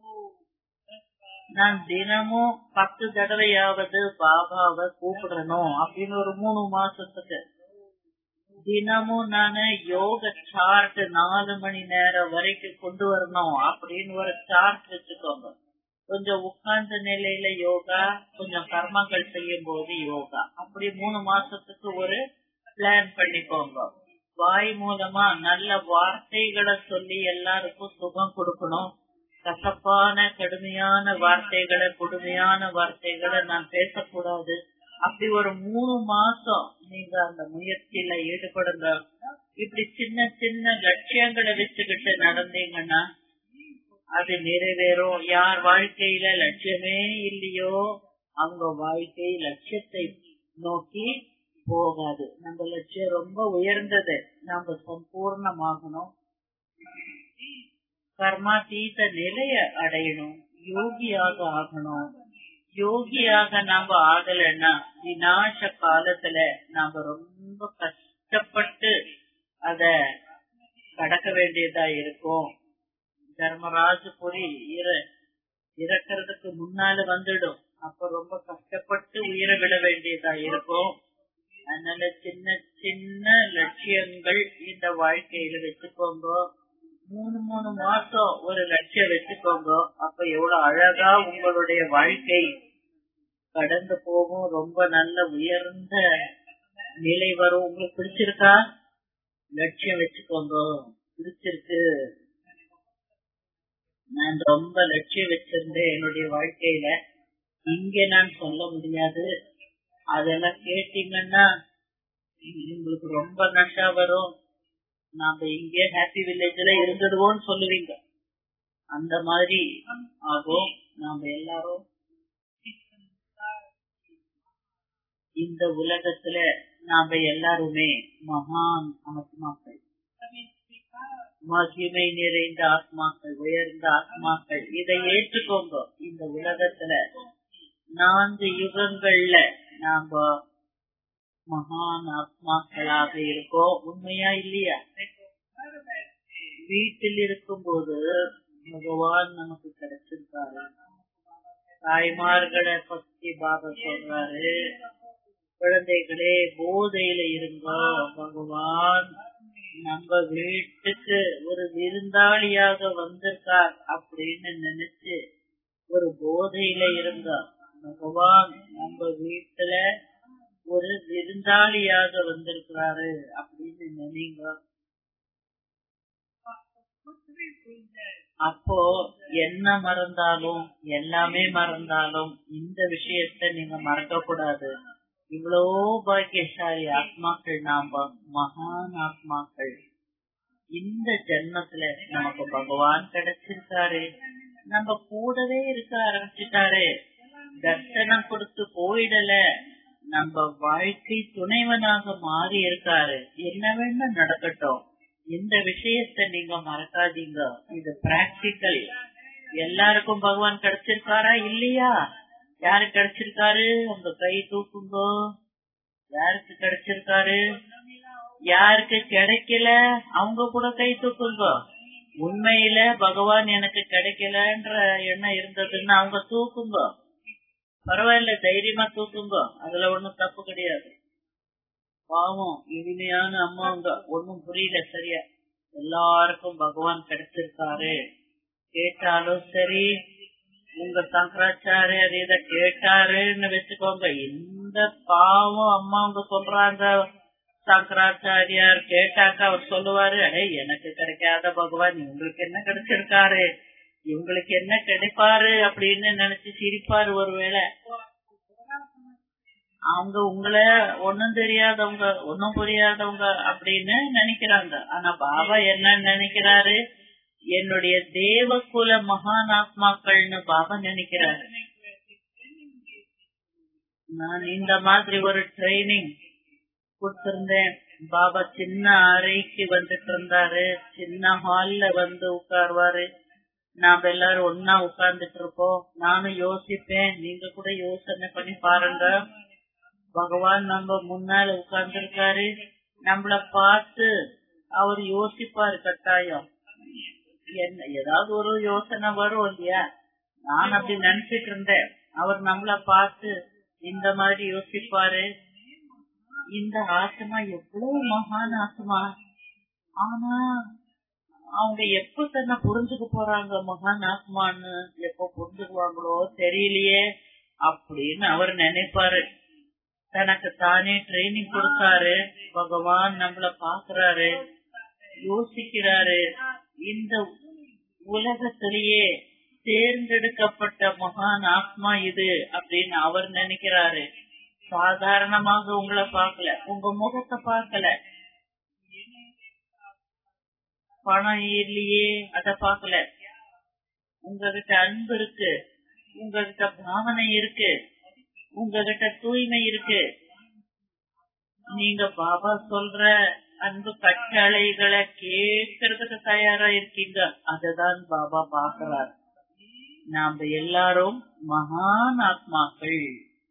நான் தினமும் 10 தடவையாவது பாபாவை கூப்பிடணும் அப்படின்னு ஒரு 3 மாசத்துக்கு. தினமும் நானு யோக சார்ட் 4 மணி நேரம் வரைக்கும் கொண்டு வரணும் அப்படின்னு ஒரு சார்ட் வச்சுக்கோங்க. கொஞ்சம் உட்கார்ந்த நிலையில யோகா, கொஞ்சம் கர்மங்கள் செய்யும் போது யோகா, அப்படி 3 மாசத்துக்கு ஒரு பிளான் பண்ணிக்கோங்க. வாய் மூலமா நல்ல வார்த்தைகளை சொல்லி எல்லாருக்கும் சுகம் கொடுக்கணும். கசப்பான கடுமையான வார்த்தைகளை நான் பேசக்கூடாது. அப்படி ஒரு 3 மாசம் நீங்க அந்த முயற்சியில ஈடுபடுங்க. இப்படி சின்ன சின்ன லட்சியங்களை வச்சுக்கிட்டு நடந்தீங்கன்னா அது நிறைவேறும். யார் வாழ்க்கையில லட்சியமே இல்லையோ அவங்க வாழ்க்கை லட்சியத்தை நோக்கி போகாது. நம்ம லட்சியம் ரொம்ப உயர்ந்தது, நம்ம சம்பூர்ணமாகணும், கர்மாதீத நிலைய அடையணும், யோகியாக ஆகணும். யோகியாக நாம ஆகலன்னா விநாச காலத்துல நாம ரொம்ப கஷ்டப்பட்டு அத கடக்க வேண்டியதா இருக்கும். தர்மராஜபுரி இறக்கிறதுக்கு முன்னால வந்துடும். அப்ப ரொம்ப கஷ்டப்பட்டு உயிரை விட வேண்டியதா இருக்கும். அதனால சின்ன சின்ன லட்சியங்கள் இந்த வாழ்க்கையில வச்சுக்கோங்க. 3 மாசம் ஒரு லட்சியம் வச்சுக்கோங்க. அப்ப எவ்வளவு அழகா உங்களுடைய வாழ்க்கை கடந்து போகும். ரொம்ப நல்ல உயர்ந்த நிலை வரும். உங்களுக்கு பிடிச்சிருக்கா? லட்சியம் வச்சுக்கோங்க. பிடிச்சிருக்கு? நான் ரொம்ப லட்சியம் வச்சிருந்தேன் என்னுடைய வாழ்க்கையில, இங்க நான் சொல்ல முடியாது. அதெல்லாம் கேட்டீங்கன்னா உங்களுக்கு ரொம்ப நஷா வரும். நாம இங்கே ஹாப்பி வில்லேஜ்ல இருந்துடுவோம்னு சொல்லுவீங்க. அந்த மாதிரி ஆகும். நாம எல்லாரும் இந்த உலகத்துல நாம எல்லாருமே மகான் ஆத்மாக்கள், மகிமை நிறைந்த ஆத்மாக்கள், உயர்ந்த ஆத்மாக்கள். இதை ஏற்றுக்கோங்க. இந்த உலகத்துல 4 யுகங்கள்ல நாம மகான் ஆத்மாக்களாக இருக்கோம். உண்மையா இல்லையா? வீட்டில் இருக்கும் போது பகவான் நமக்கு கிடைச்சிருக்காரு. தாய்மார்களை பத்தி பாபா சொல்றாரு, குழந்தைகளே போதையில இருங்கோ, பகவான் நம்ம வீட்டுக்கு ஒரு விருந்தாளியாக வந்திருக்கார் அப்படின்னு நினைச்சு ஒரு போதையில இருங்க. பகவான் நம்ம வீட்டுல ஒரு விருந்தாளியாக வந்திருக்கிறாரு அப்படின்னு நினைங்க. அப்போ என்ன மறந்தாலும் எல்லாமே மறந்தாலும் இந்த விஷயத்த நீங்க மறக்க கூடாது. இவ்வளோ பாக்கியசாலி ஆத்மாக்கள், நாம மகான் ஆத்மாக்கள். இந்த ஜென்மத்துல நமக்கு பகவான் கிடைச்சிருக்காரு, நம்ம கூடவே இருக்க ஆரம்பிச்சுட்டாரு. தர்சனம் கொடுத்து போயிடல, நம்ம வாழ்க்கை துணைவனாக மாறி இருக்காரு. என்ன வேணா நடக்கட்டும், இந்த விஷயத்த நீங்க மறக்காதீங்க. இது பிராக்டிக்கல். எல்லாருக்கும் பகவான் கிடைச்சிருக்காரா இல்லையா? யாரு கிடைச்சிருக்காரு? உங்க கை தூக்குங்க. யாருக்கு கிடைச்சிருக்காரு? யாருக்கு கிடைக்கல அவங்க கூட கை தூக்குங்க. உண்மையில பகவான் எனக்கு கிடைக்கலன்ற எண்ணம் இருந்ததுன்னா அவங்க தூக்குங்க. பரவாயில்ல, தைரியமா தூக்குங்க. அதுல ஒண்ணும் தப்பு கிடையாது. பாவம் இனிமையான அம்மாங்க, ஒன்னும் புரியல சரியா. எல்லாருக்கும் பகவான் கிடைச்சிருக்காரு. கேட்டாலும் சரி உங்க சங்கராச்சாரியர் இத கேட்டாருன்னு வச்சுக்கோங்க, இந்த பாவம் அம்மாவுங்க சொல்றாங்க, சங்கராச்சாரியார் கேட்டாக்க அவர் சொல்லுவாரு, எனக்கு கிடைக்காத பகவான் இவங்களுக்கு என்ன கிடைச்சிருக்காரு, இவங்களுக்கு என்ன கிடைப்பாரு அப்படின்னு நினைச்சு சிரிப்பாரு. ஒருவேளை அவங்க உங்களை ஒன்னும் தெரியாதவங்க, ஒன்னும் புரியாதவங்க அப்படின்னு நினைக்கிறாங்க. ஆனா பாபா என்ன நினைக்கிறாரு, என்னுடைய தேவகுல மகானாத்மாக்கள்னு பாபா நினைக்கிறாரு. நான் இந்த மாதிரி ஒரு ட்ரைனிங் கொடுத்திருந்தேன். பாபா சின்ன அறைக்கு வந்துட்டு இருந்தாரு, சின்ன ஹால்ல வந்து உட்காருவாரு, நாம எல்லாரும் ஒன்னா உட்கார்ந்துட்டு இருப்போம். நானும் யோசிப்பேன், நீங்க கூட யோசனை பண்ணி பாருங்க. பகவான் நம்ம முன்னால உட்கார்ந்து இருக்காரு, நம்மள பார்த்து அவர் யோசிப்பாரு. கட்டாயம் என்ன ஏதாவது ஒரு யோசனை வரும் இல்லையா? நான் அப்படி நினைச்சிட்டு இருந்தேன். அவர் நம்மள பார்த்து இந்த மாதிரி யோசிப்பாரு, இந்த ஆத்மா எவ்வளவு மகான் ஆத்மா, ஆனா அவங்க எப்ப தன்னை புரிஞ்சுக்க போறாங்க மகான் ஆத்மான்னு, எப்ப புரிஞ்சுக்குவாங்களோ தெரியலையே அப்படின்னு அவர் நினைப்பாரு. தனக்கு தானே ட்ரைனிங் கொடுத்தாரு. பகவான் நம்மள பாக்குறாரு, யோசிக்கிறாரு, இந்த உலகத்திலேயே தேர்ந்தெடுக்கப்பட்ட மகான் ஆத்மா இது அப்படின்னு அவர் நினைக்கிறாரு. சாதாரணமாக உங்களை பார்க்கல, உங்க முகத்தை பார்க்கல, பணம் இல்லையே அத பார்க்கல, உங்ககிட்ட அன்பு இருக்கு, உங்ககிட்ட பாவனை இருக்கு, உங்ககிட்ட தூய்மை இருக்கு, நீங்க பாபா சொல்ற அன்பு கட்டளைகளை கேட்கறதுக்கு தயாரா இருக்கீங்க. அததான் பாபா பாக்குறார். நாம எல்லாரும் மகான் ஆத்மாக்கள்.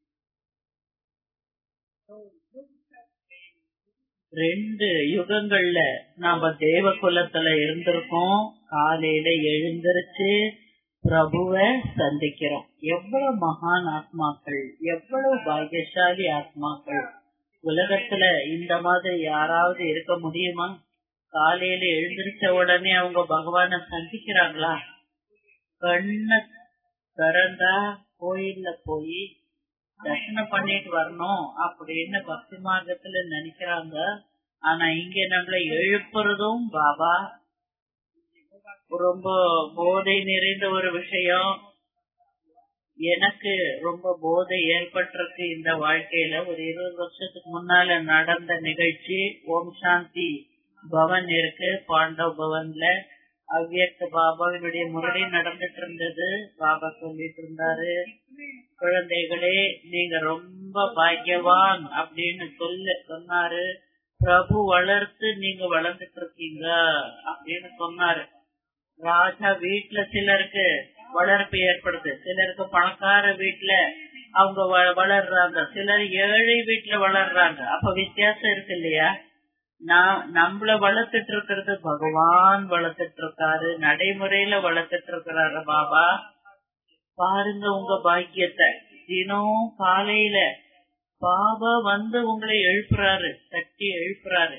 2 யுகங்கள்ல நாம தேவ குலத்துல இருந்திருக்கோம். காலையில எழுந்திருச்சு பிரபுவை சந்திக்கிறோம். எவ்வளவு மகான் ஆத்மாக்கள், எவ்வளவு பாக்கியசாலி ஆத்மாக்கள். உலகத்துல இந்த மாதிரி யாராவது இருக்க முடியுமா? காலையில எழுந்திருச்ச உடனே அவங்க பகவான சந்திக்கிறாங்களா? கண்ண திறந்தா கோயில்ல போய் தரிசனம் பண்ணிட்டு வரணும் அப்படின்னு பக்தி மார்க்கத்துல நினைக்கிறாங்க. ஆனா இங்க நம்மள எழுப்புறதும் பாபா ரொம்ப போதை நிறைந்த ஒரு விஷயம். எனக்கு ரொம்ப போதை ஏற்பட்டிருக்கு இந்த வாழ்க்கையில. ஒரு 20 வருஷத்துக்கு முன்னால நடந்த நிகழ்ச்சி. ஓம் சாந்தி பவன் இருக்கு பாண்டவ் பவன்ல, அவ்வியக்த பாபாவினுடைய முரளி நடந்துட்டு இருந்தது. பாபா சொல்லிட்டு இருந்தாரு, குழந்தைகளே நீங்க ரொம்ப பாக்கியவான் அப்படின்னு சொன்னாரு. பிரபு வளர்த்து நீங்க வளர்ந்துட்டு இருக்கீங்க அப்படின்னு சொன்னாரு. ராஜா வீட்டுல சிலருக்கு வளர்ப்பு ஏற்படுது, சிலருக்கு பணக்கார வீட்டுல அவங்க வளர்றாங்க, சிலர் ஏழை வீட்டுல வளர்றாங்க. அப்ப வித்தியாசம் இருக்கு இல்லையா? நம்மள வளர்த்துட்டு இருக்கிறது பகவான் வளர்த்துட்டு இருக்காரு, நடைமுறையில வளர்த்துட்டு இருக்கிறாரு பாபா. பாருங்க உங்க பாக்கியத்தை. தினம் காலையில பாபா வந்து உங்களை எழுப்புறாரு, தட்டி எழுப்புறாரு.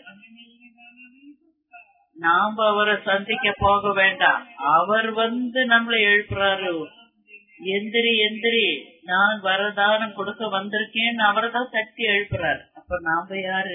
நாம அவரை சந்திக்க போக வேண்டாம், அவர் வந்து நம்மளை எழுப்புறாரு. எந்திரி எந்திரி, நான் வரதானம் கொடுக்க வந்திருக்கேன்னு அவரை தான் தட்டி எழுப்புறாரு. அப்ப நாம யாரு?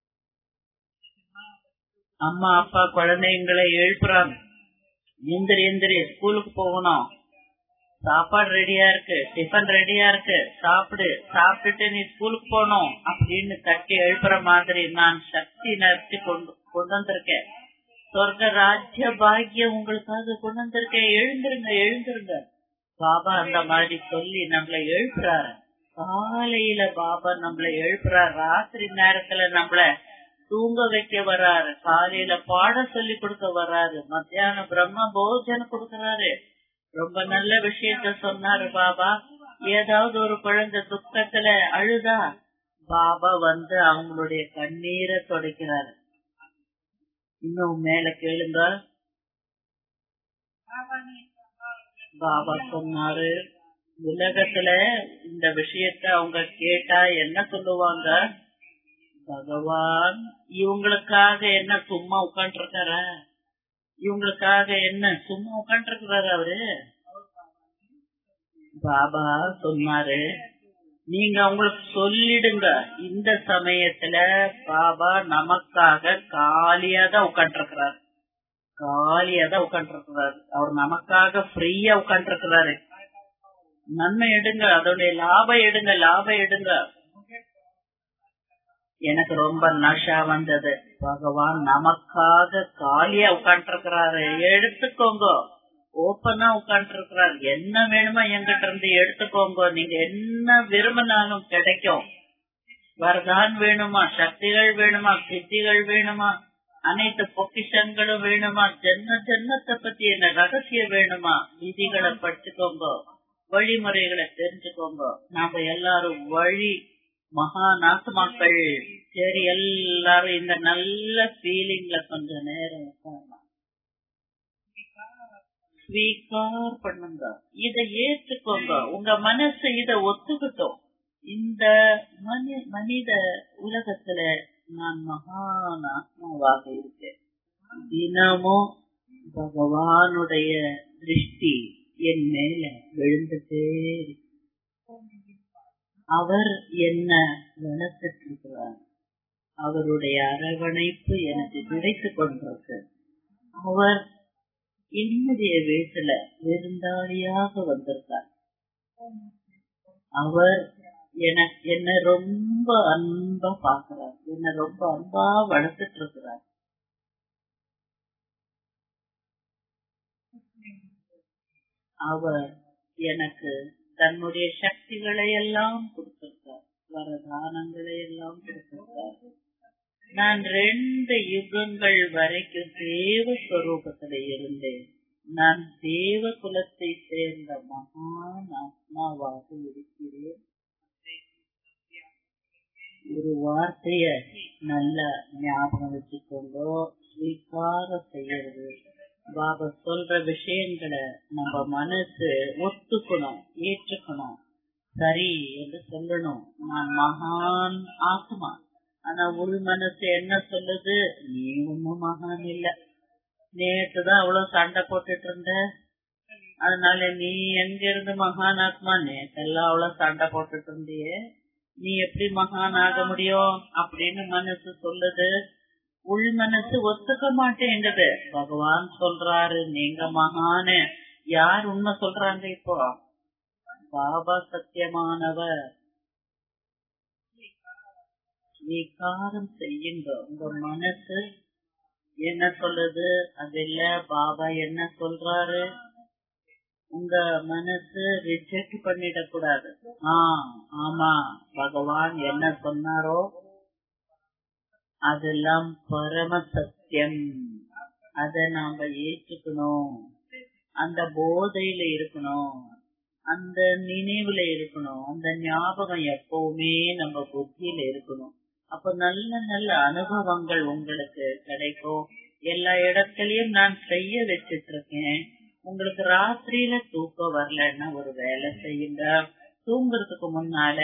அம்மா அப்பா குழந்தைங்களை எழுப்புறாங்க, எந்திரி எந்திரி ஸ்கூலுக்கு போகணும், சாப்பாடு ரெடியா இருக்கு, டிஃபன் ரெடியா இருக்கு, சாப்பிடு, சாப்பிட்டுட்டு நீ ஸ்கூலுக்கு போகணும் அப்படின்னு தட்டி எழுப்புற மாதிரி நான் சக்தி நிறுத்தி கொண்டு வந்திருக்கேன். சொர்க்க ராஜ்ய பாக்கியம் உங்களுக்காக கொண்டு வந்திருக்கேன், எழுந்திருங்க எழுந்திருங்க. பாபா அந்த மாதிரி சொல்லி நம்மளை எழுப்புறாரு. காலையில பாபா நம்மளை எழுப்புறாரு, ராத்திரி நேரத்துல நம்மள தூங்க வைக்க வர்றாரு, காலையில பாடம் சொல்லி கொடுக்க வர்றாரு, மத்தியானம் பிரம்ம போஜனம் கொடுக்கறாரு. ரொம்ப நல்ல விஷயத்த சொன்னாரு பாபா. ஏதாவது ஒரு குழந்தை துக்கத்துல அழுதா பாபா வந்து அவங்களுடைய கண்ணீரை துடைக்கிறாரு. இன்னும் மேல கேளுங்க. பாபா சொன்னாரு, உலகத்துல இந்த விஷயத்த அவங்க கேட்டா என்ன சொல்லுவாங்க? பகவான் இவங்களுக்காக என்ன சும்மா உட்காந்து இருக்காரா? இவங்களுக்காக என்ன சும்மா உட்காந்து இருக்கிறாரு அவரு? பாபா சொன்னாரு, நீங்க அவங்களுக்கு சொல்லிடுங்க, இந்த சமயத்துல பாபா நமக்காக காலியா தான் உட்காந்துருக்கிறாரு. அவர் நமக்காக ஃப்ரீயா உட்காந்துருக்கிறாரு. நன்மை எடுங்க, அதோடைய லாபம் எடுங்க. எனக்கு ரொம்ப நஷா வந்தது. பகவான் நமக்காக காலியா உட்காந்துருக்கிறாரு, எடுத்துக்கோங்க. ஓப்பனா உட்காந்துருக்கிறார். என்ன வேணுமா என்கிட்ட இருந்து எடுத்துக்கோங்க. நீங்க என்ன விரும்பினாலும் கிடைக்கும். வரதான் வேணுமா, சக்திகள் வேணுமா, சித்திகள் வேணுமா, அனைத்து பொக்கிஷங்களும் வேணுமா, ஜென்மத்தை பத்தி என்ன ரகசியம் வேணுமா, விதிகளை படிச்சுக்கோங்க, வழிமுறைகளை தெரிஞ்சுக்கோங்க. நாம எல்லாரும் வழி மகாநாசமாக்கள். சரி, எல்லாரும் இந்த நல்ல ஃபீலிங்ல கொஞ்ச நேரம் உட்காரலாம். ஸ்வீகார் பண்ணுங்க, இதை ஏற்றுக்கோங்க. உங்க மனசு இத ஒத்துக்கிட்டோம். இந்த மனித உலகத்துல நான் மகான் ஆத்மாவாக இருக்கேன். தினமும் பகவானுடைய திருஷ்டி என் மேல விழுந்துட்டே இருக்கு. அவர் என்ன வளர்த்துட்டு இருக்கிறார். அவருடைய அரவணைப்பு எனக்கு கிடைத்துக் கொண்டிருக்கு. அவர் என்னுடைய வீட்டுல விருந்தாளியாக வந்திருக்கார். அவர் என்ன ரொம்ப அன்பா பாக்குறார், என்ன ரொம்ப அன்பா வளர்த்துட்டு இருக்கிறார். அவர் எனக்கு தன்னுடைய சக்திகளை எல்லாம் கொடுத்திருக்கார், வரதானங்களை எல்லாம் கொடுத்திருக்கார். நான் 2 யுகங்கள் வரைக்கும் தேவ ஸ்வரூபத்துல இருந்தேன். நான் தேவ குலத்தை சேர்ந்த மகான் ஆத்மாவாக இருக்கிறேன். ஒரு வார்த்தைய நல்ல ஞாபகம் வச்சுக்கொண்டோ, ஸ்வீகாரம் செய்யறது. பாபா சொல்ற விஷயங்களை நம்ம மனசு ஒத்துக்கணும், ஏற்றுக்கணும், சரி என்று சொல்லணும். நான் மகான் ஆத்மா. ஆனா உள் மனசு என்ன சொல்லுது, நீ ஒன்னும் மகான் இல்ல, நேற்றுதான் அவ்வளவு சண்டை போட்டுட்டு இருந்த, அதனால நீ எங்க இருந்து மகான் ஆத்மா, நேற்றெல்லாம் அவ்வளவு சண்டை போட்டுட்டு இருந்தியே, நீ எப்படி மகான் ஆக முடியும் அப்படின்னு மனசு சொல்லுது. உள் மனசு ஒத்துக்க மாட்டேங்குது. பகவான் சொல்றாரு, நீங்க மகானு. யார் உண்மை சொல்றாங்க இப்போ? பாபா சத்தியமானவர். ஸ்வீகாரம் செய்யுங்க. உங்க மனசு என்ன சொல்லுது அது இல்ல, பாபா என்ன சொல்றாரு. உங்க மனசு ரிஜெக்ட் பண்ணிடக்கூடாது. ஆமா, பகவான் என்ன சொன்னாரோ அதெல்லாம் பரம சத்தியம், அத நாம ஏற்றுக்கணும். அந்த போதையில இருக்கணும், அந்த நினைவுல இருக்கணும், அந்த ஞாபகம் எப்பவுமே நம்ம புத்தியில இருக்கணும். அப்ப நல்ல நல்ல அனுபவங்கள் உங்களுக்கு கிடைக்கும். எல்லா இடத்துலயும் நான் செய்ய வச்சிட்டு இருக்கேன். உங்களுக்கு ராத்திரியில தூக்கம் வரலன்னா ஒரு வேலை செய்யுங்க. தூங்குறதுக்கு முன்னால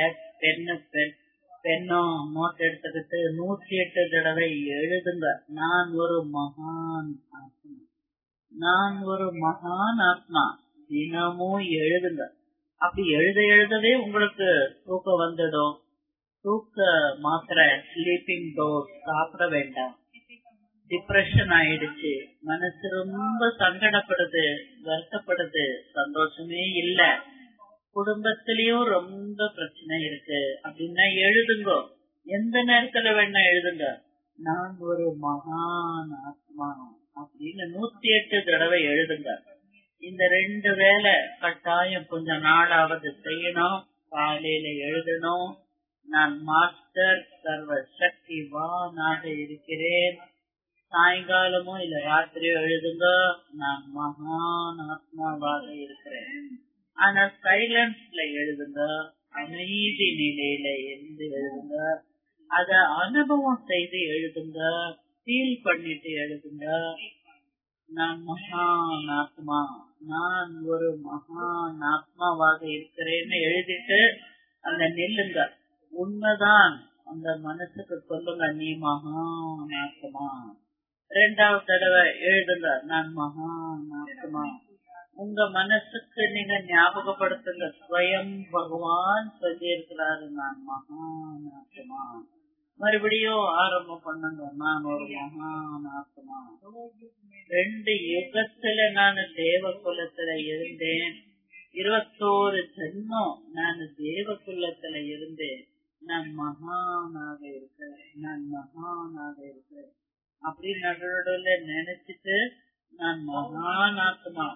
பெண்ணும் நோட் எடுத்துக்கிட்டு 108 தடவை எழுதுங்க, நான் ஒரு மகான் ஆத்மா, நான் ஒரு மகான் ஆத்மா. தினமும் எழுதுங்க. அப்படி எழுதவே உங்களுக்கு தூக்கம் வந்துடும். தூக்க மாத்திரை, ஸ்லீப்பிங் டோஸ் சாப்பிட வேண்டாம். டிப்ரெஷன் ஆயிடுச்சு, மனசு ரொம்ப சங்கடப்படுது, வருத்தப்படுது, சந்தோஷமே இல்ல, குடும்பத்திலயும் ரொம்ப பிரச்சனை இருக்கு அப்படின்னா எழுதுங்க. எந்த நேரத்துல வேணா எழுதுங்க, நான் ஒரு மகான் ஆத்மா அப்படின்னு 108 தடவை எழுதுங்க. இந்த 2 வேலை கட்டாயம் கொஞ்சம் நாளாவது செய்யணும். காலையில எழுதணும், நான் மாஸ்டர் சர்வ சக்திவானாக இருக்கிறேன். சாயங்காலமோ இல்ல ராத்திரியோ எழுதுங்க, நான் மகான் ஆத்மாவாக இருக்கிறேன். ஆனா சைலன்ஸ்ல எழுதுங்க, அமைதி நிலையில இருந்து எழுதுங்க, அத அனுபவம் செய்து எழுதுங்க, ஃபீல் பண்ணிட்டு எழுதுங்க. நான் மகான் ஆத்மா, நான் ஒரு மகான் ஆத்மாவாக இருக்கிறேன்னு எழுதிட்டு அந்த நில்லுங்க. உண்மைதான் அந்த மனசுக்கு சொல்லுங்க, நீ மகான் ஆத்மா. 2வது தடவை எழுதுங்க, நான் மகான் ஆத்மா. உங்க மனசுக்கு நீங்க ஞாபகப்படுத்துங்க, ஸ்வயம் பகவான் சொல்லி இருக்கிறாரு, நான் மகான் ஆத்மா. மறுபடியும் ஆரம்பம் பண்ணுங்க, நான் ஒரு மகான் ஆத்மா. 2 யுகத்துல நான் தேவ குலத்துல இருந்தேன், 21 ஜென்மம் நான் தேவ குலத்துல இருந்தேன், நான் மகானாக இருக்கிறேன், நான் மகானாக இருக்கிறேன் அப்படி நடுவுல நினைச்சிட்டு நான் மகான் ஆத்மா.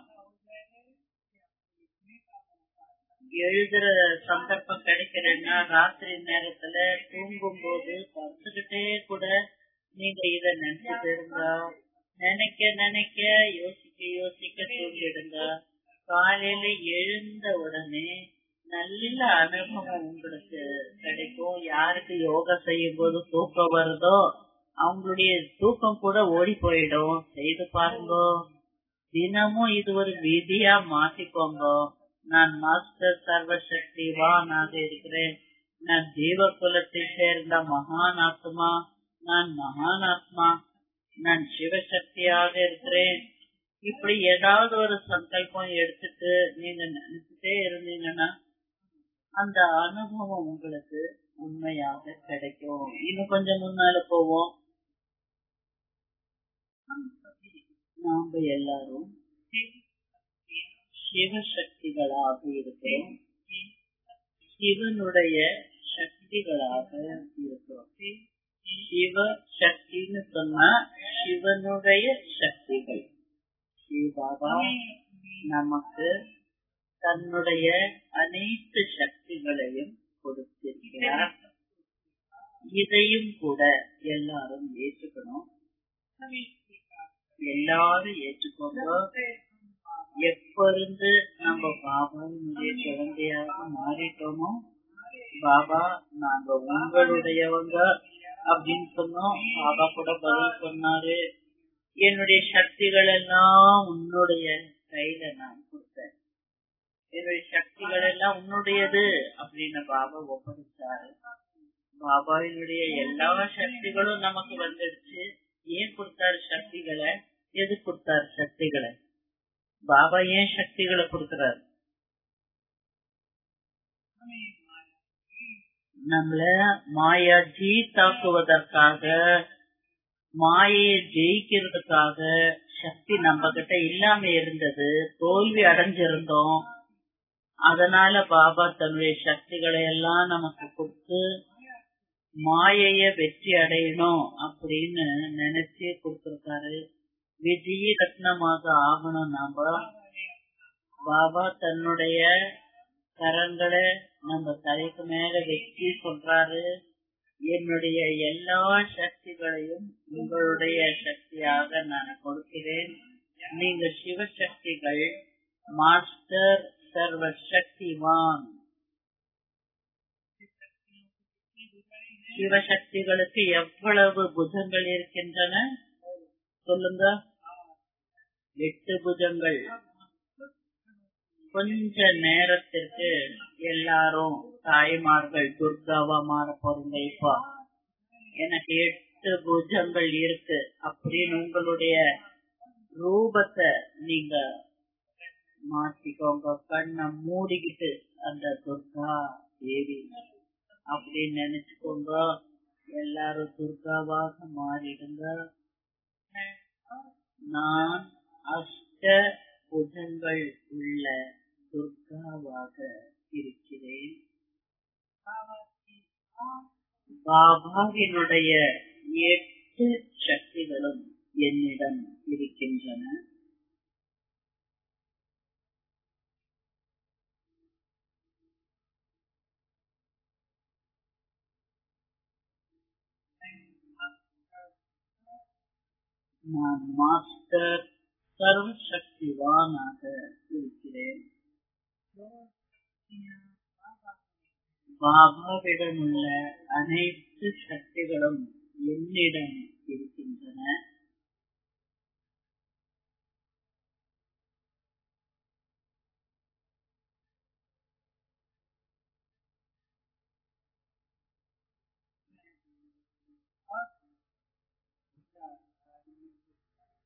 எழுதுற சந்தர்ப்பம் கிடைக்கிறேன்னா ராத்திரி நேரத்துல தூங்கும் போது படுத்துக்கிட்டே கூட நீங்க இத நினைச்சிட்டு இருந்தா, நினைக்க நினைக்க யோசிக்க யோசிக்க தூங்கிடுங்க. காலையில எழுந்த உடனே நல்ல அனுபவம் உங்களுக்கு கிடைக்கும். யாருக்கு யோகா செய்யும் போது தூக்கம் வருதோ அவங்களுடைய தூக்கம் கூட ஓடி போயிடும். செய்து பாருங்க, தினமும் இது ஒரு விதியா மாத்திக்கோங்க. நான் மாஸ்டர் சர்வசக்திவானாக இருக்கிறேன், நான் ஜீவ குலத்தை சேர்ந்த மகான் ஆத்மா, நான் மகான் ஆத்மா, நான் சிவசக்தியாக இருக்கிறேன். இப்படி ஏதாவது ஒரு சங்கல்பம் எடுத்துட்டு நீங்க நினைச்சுட்டே இருந்தீங்கன்னா அந்த அனுபவம் உங்களுக்கு உண்மையாக கிடைக்கும். இன்னும் கொஞ்சம் முன்னால போவோம். நாம எல்லாரும் சிவசக்திகளாக இருக்கிறோம், சிவனுடைய சக்திகளாக இருக்கிறோம். சிவ சக்தின்னு சொன்னா சிவனுடைய சக்திகள். சிவபாபா நமக்கு தன்னுடைய அனைத்து சக்திகளையும் கொடுத்திருக்கிறார். இதையும் கூட எல்லாரும் ஏற்றுக்கணும். எல்லாரும் ஏற்றுக்கோங்க. எப்பொழுது நம்ம பாபாவுடைய குழந்தையாக மாறிட்டோமோ, பாபா நாங்க உங்களுடையவங்க அப்படின்னு சொன்னோம். பாபா கூட பதில் சொன்னாரு, என்னுடைய சக்திகள் எல்லாம் உன்னுடைய கையில நான் கொடுத்தேன், என்னுடைய சக்திகள் எல்லாம் உன்னுடையது அப்படின்னு பாபா ஒப்படைச்சாரு. பாபாவினுடைய எல்லா சக்திகளும் நமக்கு வந்துடுச்சு. ஏன் கொடுத்தாரு சக்திகளை? எது கொடுத்தாரு சக்திகளை? பாபா ஏன் சக்திகளை கொடுக்கிறார்? நம்மள மாயா ஜீத்தாக்குவதற்காக, மாயையை ஜெயிக்கிறதுக்காக சக்தி நம்ம கிட்ட இல்லாம இருந்தது, தோல்வி அடைஞ்சிருந்தோம். அதனால பாபா தன்னுடைய சக்திகளை எல்லாம் நமக்கு கொடுத்து மாயைய வெற்றி அடையணும் அப்படின்னு நினைச்சு கொடுத்திருக்காரு. விஜய ரத்னமாக ஆகணும் நாம. பாபா தன்னுடைய கரங்களை நம்ம தலைக்கு மேல வெற்றி சொல்றாரு, என்னுடைய எல்லா சக்திகளையும் உங்களுடைய சக்தியாக நான் கொடுக்கிறேன். நீங்க சிவசக்திகள், மாஸ்டர் சர்வசக்திவான். சிவசக்திகளுக்கு எவ்வளவு புஜங்கள் இருக்கின்றன சொல்லுங்க? 8 புஜங்கள். கொஞ்ச நேரத்திற்கு எல்லாரும் தாய்மார்கள் துர்காவா மாற போறீங்க. இப்போ எனக்கு 8 புஜங்கள் இருக்கு அப்படின்னு உங்களுடைய ரூபத்தை நீங்க மாத்திக்கோங்க. கண்ணை மூடிக்கிட்டு அந்த துர்கா தேவி அப்படின்னு நினைச்சுக்கோங்க. எல்லாரும் துர்காவாக மாறிடுங்க. நான் அஷ்ட புஜங்கள் உள்ள துர்காவாக இருக்கிறேன். பாபாவினுடைய 8 சக்திகளும் என்னிடம் இருக்கின்றன. நான் மாஸ்டர் சர்வசக்திவானாக இருக்கிறேன். பாபாவிடம் உள்ள அனைத்து சக்திகளும் என்னிடம் இருக்கின்றன.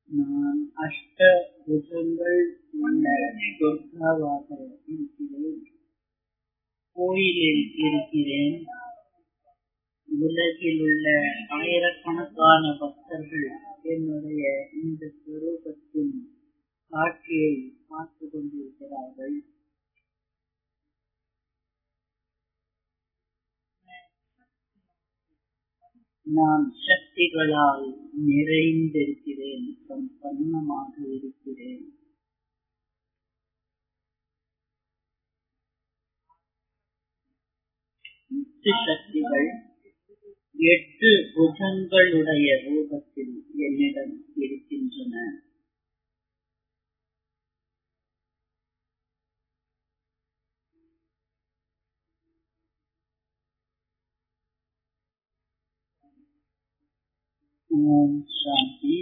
நான் அஷ்ட புஜங்கள் உள்ள துர்காவாக இருக்கிறேன். கோயிலில் இருக்கிறேன். உலகில் உள்ள ஆயிரக்கணக்கான பக்தர்கள் என்னுடைய இந்த ஸ்வரூபத்தின் காட்சியை பார்த்து கொண்டிருக்கிறார்கள். நான் சக்திகளால் நிறைந்திருக்கிறேன், சம்பன்னமாக இருக்கிறேன். சக்திகள் 8 புஜங்களுடைய ரூபத்தில் என்னிடம் இருக்கின்றன. ஓம் சாந்தி.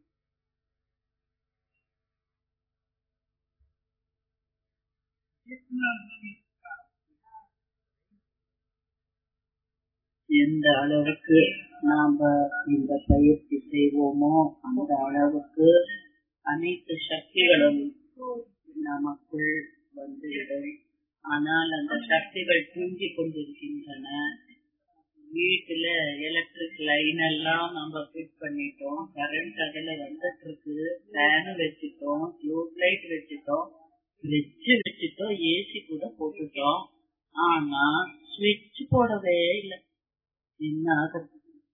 எந்த அளவுக்கு நாம இந்த பயிற்சி செய்வோமோ அந்த அளவுக்கு அனைத்து சக்திகளும் நமக்குள் வந்துவிடும். ஆனால் அந்த சக்திகள் தூங்கி கொண்டிருக்கின்றன. வீட்டுல எலக்ட்ரிக் லைன் எல்லாம் நம்ம ஃபிட் பண்ணிட்டோம், கரண்ட் அதுல வந்துட்டு இருக்கு, ஃபேன் வச்சுட்டோம், டியூப் லைட் வச்சுட்டோம், ஃப்ரிட்ஜ் வச்சுட்டோம், ஏசி கூட போட்டுட்டோம். ஆனா ஸ்விட்ச் போடவே இல்லை. என்ன ஆகுது?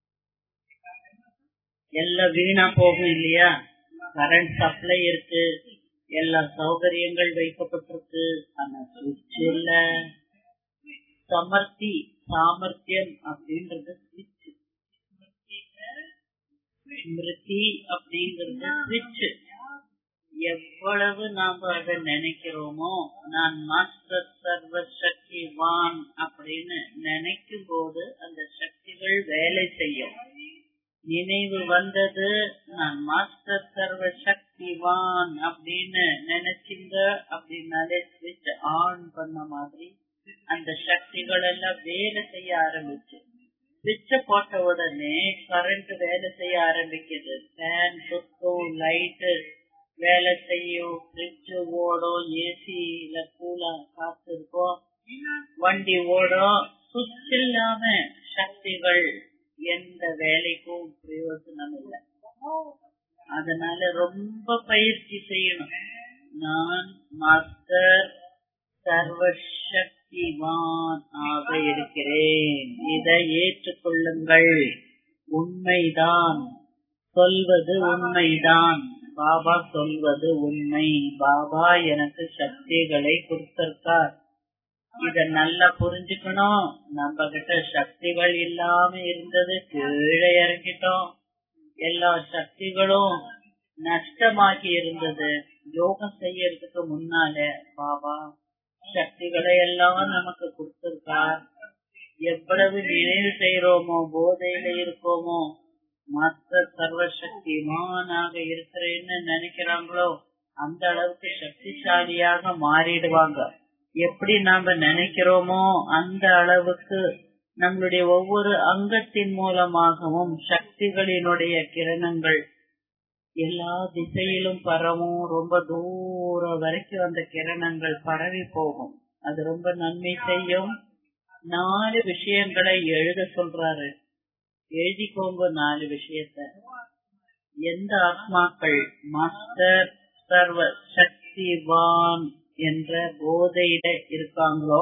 எல்லாம் வீணா போகும் இல்லையா? கரண்ட் சப்ளை இருக்கு, எல்லா சௌகரியங்கள் வைக்கப்பட்டிருக்கு, ஆனா ஸ்விட்ச் இல்ல. சாமர்த்தியம் அப்படின்றது ஸ்விட்ச், ஸ்மிருதி அப்படிங்கிறது ஸ்விட்ச். எவ்வளவு நாம அதை நினைக்கிறோமோ, நான் மாஸ்டர் சர்வ சக்திவான் அப்படின்னு நினைக்கும் போது அந்த சக்திகள் வேலை செய்யும். நினைவு வந்தது, நான் மாஸ்டர் சர்வ சக்திவான் அப்படின்னு நினைச்சிங்க அப்படின்னாலே ஸ்விட்ச் ஆன் பண்ண மாதிரி அந்த சக்திகள் எல்லாம் வேலை செய்ய ஆரம்பிச்சு. ஸ்விட்ச போட்ட உடனே கரண்ட் வேலை செய்ய ஆரம்பிக்குது. ஃபேன் சுத்தும், லைட்டு வேலை செய்யும், ஃப்ரிட்ஜ் ஓடும், ஏசியில கூலா காத்து இருக்கும், வண்டி ஓடும். சுவிட்ச் இல்லாம சக்திகள் எந்த வேலைக்கும் பிரயோஜனம் இல்லை. அதனால ரொம்ப பயிற்சி செய்யணும். நான் மாஸ்டர் சர்வசக்திவான் ஆக இருக்கிறேன், இதை ஏற்றுக்கொள்ளுங்கள். உண்மைதான், சொல்வது உண்மைதான். பாபா சொல்வது உண்மை. பாபா எனக்கு சக்திகளை கொடுத்திருக்கார். இத நல்லா புரிஞ்சுக்கணும். நம்ம கிட்ட சக்திகள் இல்லாம இருந்தது, கீழே இறங்கிட்டோம். எல்லா சக்திகளும் நஷ்டமாகி இருந்தது. யோகம் செய்யறதுக்கு முன்னால பாபா சக்திகளை எல்லாம் நமக்கு கொடுத்திருக்கார். எவ்வளவு நினைவு செய்யறோமோ, போதையில இருக்கோமோ, மாஸ்டர் சர்வசக்திமானாக இருக்கிறேன்னு நினைக்கிறாங்களோ அந்த அளவுக்கு சக்திசாலியாக மாறிடுவாங்க. எப்படி நாம நினைக்கிறோமோ அந்த அளவுக்கு நம்மளுடைய ஒவ்வொரு அங்கத்தின் மூலமாகவும் சக்திகளினுடைய கிரணங்கள் எல்லா திசையிலும் பரவும். ரொம்ப தூரம் வரைக்கும் அந்த கிரணங்கள் பரவி போகும். அது ரொம்ப நன்மை செய்யும். 4 விஷயங்களை எழுத சொல்றாரு. எழுதிக்கோங்க 4 விஷயத்த. எந்த ஆத்மாக்கள் மாஸ்டர் சர்வ சக்திவான் என்ற போதையில இருக்காங்களோ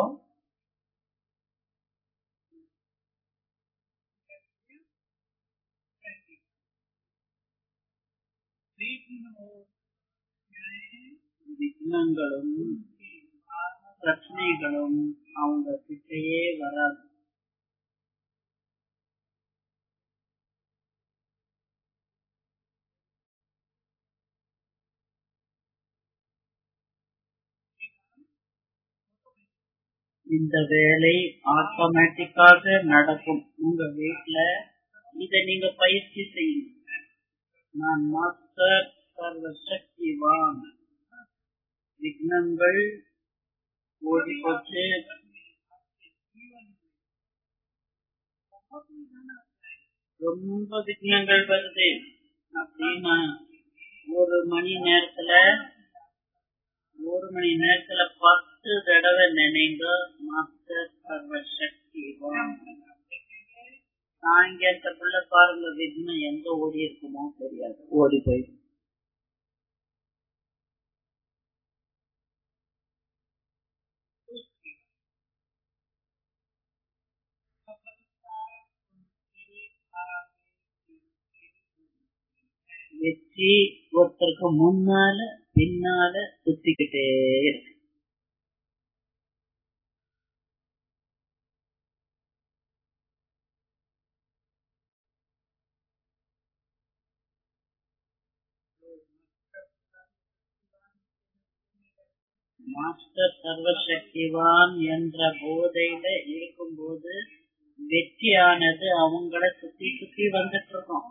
விக்னங்களும் பிரச்சனைகளும் அவங்க கிட்டேயே வராது. இந்த வேலை ஆட்டோமேட்டிக்காக நடக்கும் உங்க வீட்டுல. இத நீங்க பயிற்சி செய்யுங்க. நான் மாஸ்டர் சர்வசக்திவான், விக்னங்கள் ஓடி போச்சு, ரொம்ப விக்னங்கள் வருது அப்படின்னா ஒரு மணி நேரத்துல 10 தடவை நினைங்க மாஸ்டர் சர்வசக்திவான். சாயங்காலத்துக்குள்ள பாருங்க விக்னம் எங்க ஓடி இருக்குமோ தெரியாது, ஓடி போயிடும். வெற்றி ஒருத்தருக்கு முன்னால பின்னால சுத்திக்கிட்டே இருக்கு. மாஸ்டர் சர்வசக்திவான் என்ற போதையில இருக்கும்போது வெற்றியானது அவங்கள சுத்தி சுத்தி வந்துட்டு இருக்கோம்.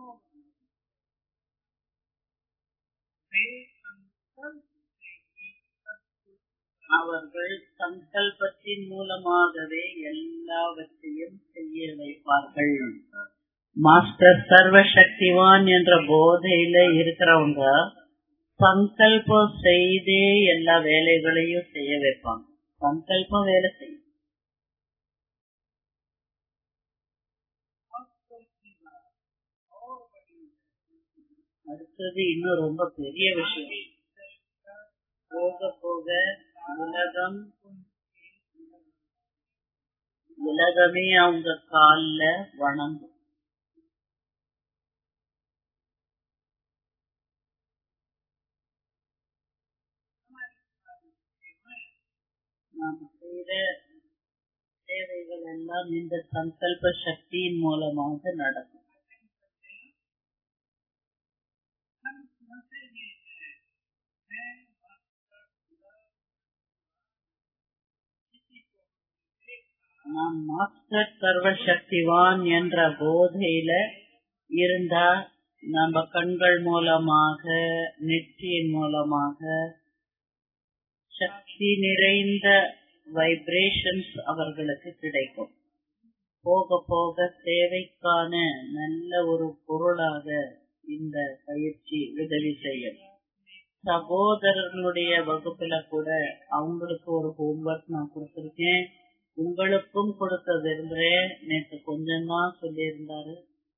அவர்கள் சங்கல்பத்தின் மூலமாகவே எல்லாவற்றையும் செய்ய வைப்பார்கள். மாஸ்டர் சர்வசக்திவான் என்ற போதையில இருக்கிறவங்க சங்கல்பம் செய்தே எல்லா வேலைகளையும் செய்ய வைப்பாங்க. சங்கல்பம் வேலை செய்யும். அடுத்தது இன்னும் ரொம்ப பெரிய விஷயம். போக போக உலகமே அவங்க கால்ல வணங்கும். நாம் செய்த சேவைகள் எல்லாம் இந்த சங்கல்ப சக்தியின் மூலமாக நடக்கும். நாம் மாஸ்டர் சர்வசக்திவான் என்ற போதையில இருந்தா நம்ம கண்கள் மூலமாக நெற்றியின் மூலமாக சக்தி நிறைந்த வைப்ரேஷன்ஸ் அவர்களுக்கு கிடைக்கும். போக போக சேவைக்கான நல்ல ஒரு பொருளாக இந்த பயிற்சி உதவி செய்யும். சகோதரர்களுடைய வகுப்புல கூட அவங்களுக்கு ஒரு ஹோம்ஒர்க் நான் கொடுத்திருக்கேன், உங்களுக்கும் கொடுக்க விரும்புறேன். நேற்று கொஞ்சம் தான் சொல்லியிருந்தாரு.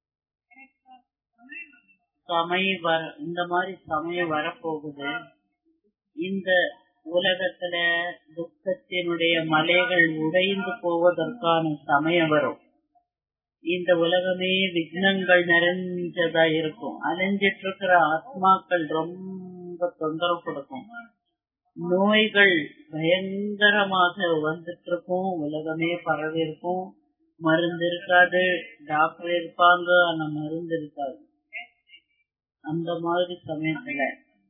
இந்த மாதிரி சமயம் வரப்போகுது. இந்த உலகத்துல துக்கத்தினுடைய மலைகள் உடைந்து போவதற்கான சமயம் வரும். இந்த உலகமே விக்னங்கள் நிறைஞ்சதா இருக்கும். அலைஞ்சிட்டு இருக்கிற ஆத்மாக்கள் ரொம்ப தொந்தரவு கொடுக்கும். நோய்கள் பயங்கரமாக வந்துட்டு இருக்கும். உலகமே பரவி இருக்கும். மருந்து இருக்காது. டாக்டர் இருப்பாங்க, ஆனா மருந்து இருக்காது. அந்த மாதிரி சமயத்துல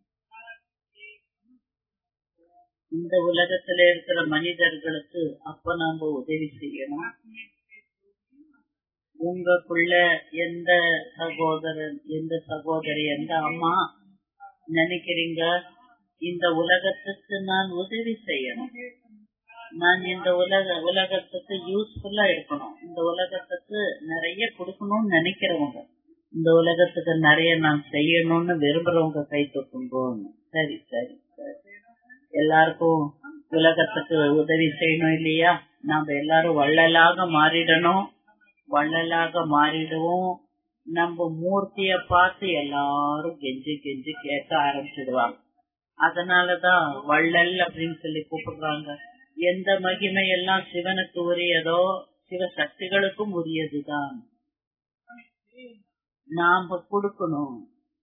இந்த உலகத்துல இருக்கிற மனிதர்களுக்கு அப்ப நாம உதவி செய்யணும். உங்களுக்குள்ள எந்த சகோதரன், எந்த சகோதரி, எந்த அம்மா நினைக்கிறீங்க இந்த உலகத்துக்கு நான் உதவி செய்யணும், நான் இந்த உலகத்துக்கு யூஸ்ஃபுல்லா இருக்கணும், இந்த உலகத்துக்கு நிறைய கொடுக்கணும்னு நினைக்கிறவங்க, இந்த உலகத்துக்கு நிறைய நான் செய்யணும்னு விரும்புறவங்க கை தூக்குங்க. சரி சரி சரி, எல்லாருக்கும் உலகத்துக்கு உதவி செய்யணும் இல்லையா? நாம எல்லாரும் வள்ளலாக மாறிடணும். வள்ளலாக மாறிடுவோம். நம்ம மூர்த்திய பார்த்து எல்லாரும் கெஞ்சி கெஞ்சி கேட்க ஆரம்பிச்சிடுவாங்க. அதனாலதான் வள்ளல் அப்படின்னு சொல்லி கூப்பிடுறாங்க. எந்த மகிமை எல்லாம் சிவனுக்கு உரியதோ சிவ சக்திகளுக்கும் உரியதுதான். நாம கொடுக்கணும்.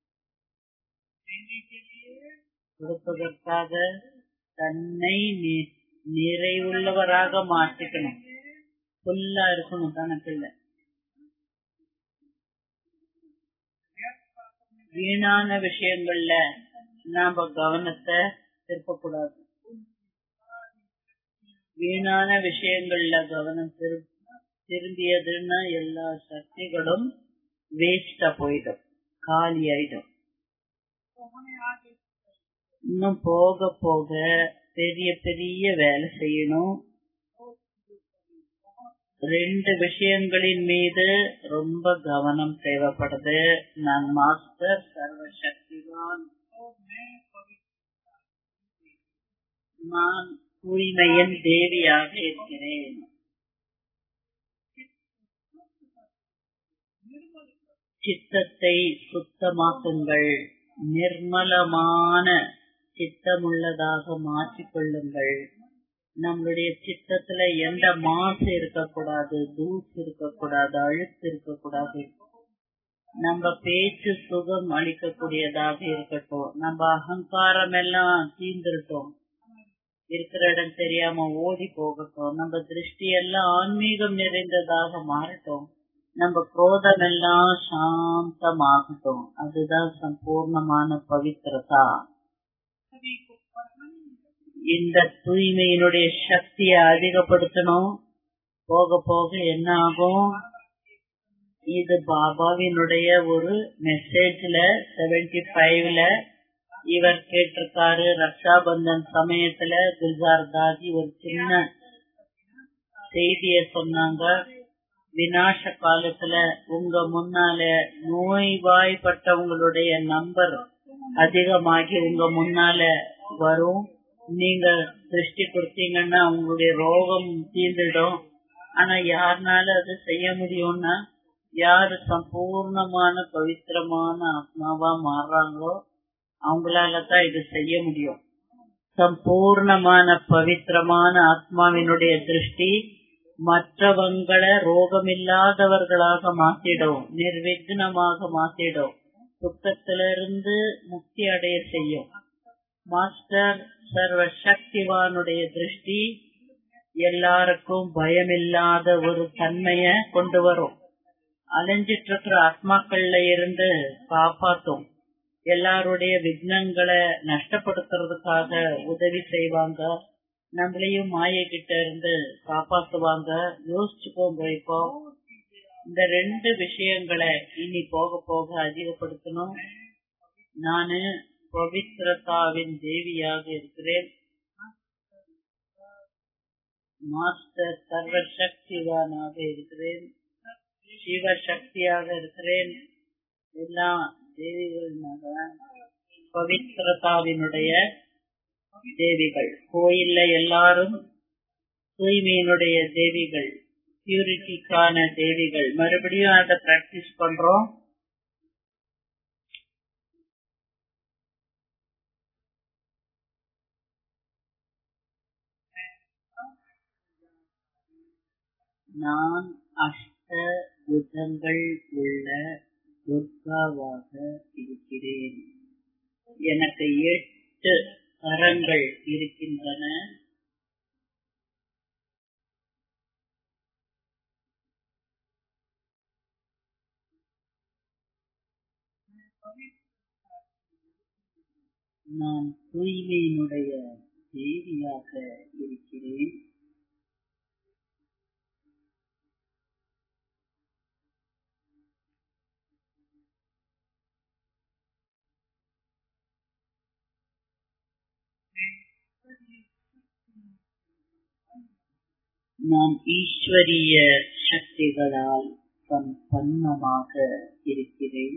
கொடுப்பதற்காக தன்னை நிறைவுள்ளவராக மாற்றிக்கணும். ஃபுல்லா இருக்கணும் தனக்குள்ள. வீணான விஷயங்கள்ல நாம கவனத்தை திருப்பக்கூடாது. வீணான விஷயங்கள்ல கவனம் திரும்பியதுன்னா எல்லா சக்திகளும் வேஸ்டா போயிடும், காலி ஆயிடும். இன்னும் போக போக பெரிய பெரிய வேலை செய்யணும். 2 விஷயங்களின் மீது ரொம்ப கவனம் தேவைப்படுது. நான் மாஸ்டர் சர்வசக்திவான் நான் தூய்மையின் தேவியாக இருக்கிறேன். சித்தத்தை சுத்தமாக்குங்கள், நிர்மலமான சித்தமுள்ளதாக மாற்றிக்கொள்ளுங்கள். நம்மளுடைய சித்தத்துல எந்த மாசு இருக்கக்கூடாது, தூசு இருக்கக்கூடாது, அழுக்கு இருக்கக்கூடாது. நம்ம பேச்சு சுகம் அளிக்கக்கூடியதாக இருக்கட்டும். நம்ம அகங்காரம் எல்லாம் தீர்ந்துட்டோம், இருக்கிற இடம் தெரியாம ஓடி போகட்டும். நம்ம திருஷ்டி எல்லாம் ஆன்மீகம் நிறைந்ததாக மாறட்டும். நம்ம குரோதம் எல்லாம் சாந்தமாகட்டும். அதுதான் சம்பூர்ணமான பவித்திரதா. இந்த தூய்மையினுடைய சக்தியை அதிகப்படுத்தணும். போக போக என்ன ஆகும்? இது பாபாவினுடைய ஒரு மெசேஜ்ல 75ல இவர் கேட்டிருக்காரு. ரக்ஷாபந்தன் சமயத்துல குல்ஜார் தாதி ஒரு சின்ன செய்திய சொன்னாங்க. விநாச காலத்துல உங்க முன்னால நோய்வாய்ப்பட்டவங்களுடைய நம்பர் அதிகமாகி உங்க முன்னால வரும். நீங்க திருஷ்டி கொடுத்தீங்கன்னா உங்களுடைய ரோகம் தீர்ந்துடும். ஆனா யாருனால அது செய்ய முடியும்னா, யாரு சம்பூர்ணமான பவித்திரமான ஆத்மாவா மாறுறாங்களோ அவங்களால தான் இது செய்ய முடியும். சம்பூர்ணமான பவித்திரமான ஆத்மாவினுடைய திருஷ்டி மற்றவங்களை ரோகமில்லாதவர்களாக மாத்திடும், நிர்விக்னமாக மாத்திடும், துக்கத்திலிருந்து முக்தி அடைய செய்யும். மாஸ்டர் சர்வ சக்திவானுடைய திருஷ்டி எல்லாருக்கும் பயமில்லாத ஒரு தன்மைய கொண்டு வரும். அலைஞ்சிட்டு இருக்கிற ஆத்மாக்கள்ல இருந்து காப்பாத்தும். எல்லாருடைய விக்னங்களை நஷ்டப்படுத்துறதுக்காக உதவி செய்வாங்க. நம்மளையும் மாயை கிட்ட இருந்து காப்பாத்துவாங்க. யோசிச்சுக்கோங்க. இப்போ இந்த 2 விஷயங்களை இனி போக போக அதிகப்படுத்தணும். நானு பவித்ரதாவின் தேவியாக இருக்கிறேன். மாஸ்டர் சர்வசக்திவானாக இருக்கிறேன். சிவசக்தியாக இருக்கிறேன். எல்லா தேவிகளாக பவித்ரதாவினுடைய தேவிகள். கோயில்ல எல்லாரும் தூய்மையினுடைய தேவிகள், பியூரிட்டிக்கான தேவிகள். மறுபடியும் அதை பிராக்டிஸ் பண்றோம். நான் அஷ்ட புஜங்கள் உள்ள துர்காவாக இருக்கிறேன். எனக்கு 8 கரங்கள் இருக்கின்றன. நான் தூய்மையினுடைய தேவியாக இருக்கிறேன். நான் ஈஸ்வரிய சக்திகளால் சம்பன்னமாக இருக்கிறேன்.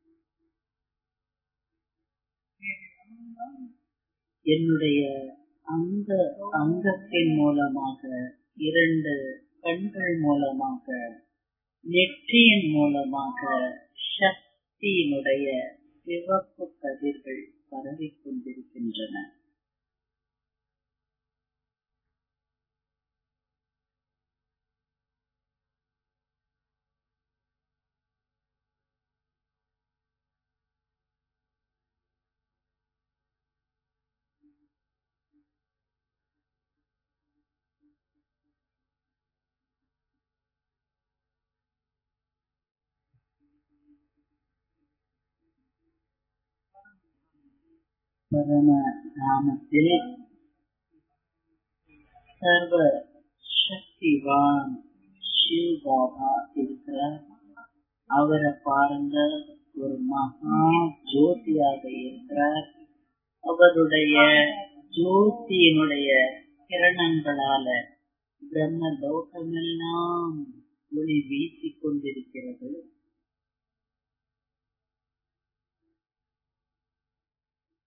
என்னுடைய அங்கத்தின் மூலமாக, 2 கண்கள் மூலமாக, நெற்றியின் மூலமாக சக்தியினுடைய சிவப்பு கதிர்கள் பரவிக் கொண்டிருக்கின்றன. பரமதாமத்தில் சர்வ சக்திவான் சிவ பாபா இருக்கிறார். அவரை பாருங்க, ஒரு மகா ஜோதியாக இருக்கிறார். அவருடைய ஜோதியினுடைய கிரணங்களால பிரம்ம லோகமெல்லாம் ஒளி வீசிக் கொண்டிருக்கிறது.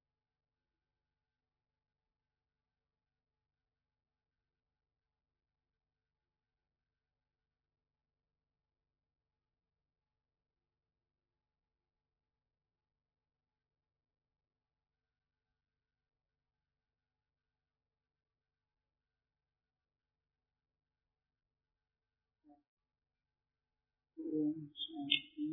ஓம் சாந்தி.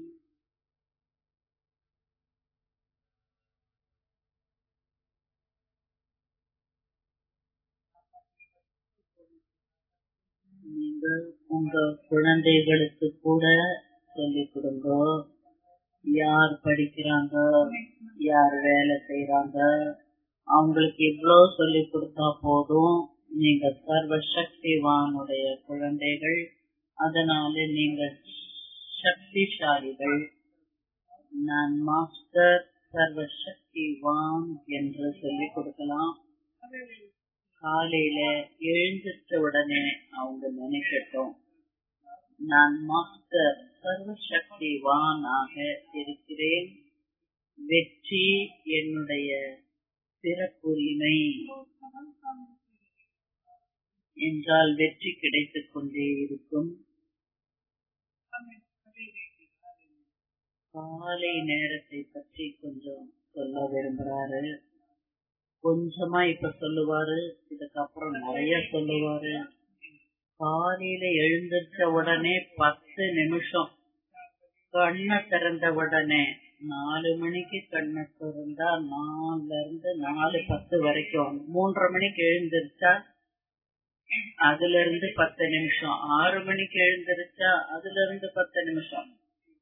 நீங்கள் உங்க குழந்தைகளுக்கு கூட சொல்லிக் கொடுங்க. யார் படிக்கிறாங்க, யார் வேலை செய்யறாங்க, அவங்களுக்கு இவ்வளவு சொல்லி கொடுத்தா போதும். நீங்க சர்வசக்திவானுடைய குழந்தைகள், அதனால நீங்க சக்திசாலிகள். நான் மாஸ்டர் சர்வசக்திவான் என்று சொல்லிக் கொடுக்கலாம். காலையில எழுந்திருச்ச உடனே அவங்க நினைக்கட்டும், நான் மாஸ்டர் சர்வசக்திவானாக இருக்கிறேன். வெற்றி என்னுடைய பிறப்புரிமை என்றால் வெற்றி கிடைத்துக் கொண்டே இருக்கும். காலை நேரத்தை பற்றி கொஞ்சம் சொல்ல விரும்புறாரு. கொஞ்சமா இப்ப சொல்லுவாரு, இதுக்கப்புறம் நிறைய சொல்லுவாரு. காலையில எழுந்திருச்ச உடனே 10 நிமிஷம் கண்ணை திறந்த உடனே 4 மணிக்கு கண்ணை திறந்தா 4 இருந்து 4:10 வரைக்கும் 3:30 மணிக்கு எழுந்திருச்சா அதுல இருந்து 10 நிமிஷம், 6 மணிக்கு எழுந்திருச்சா அதுல இருந்து 10 நிமிஷம்.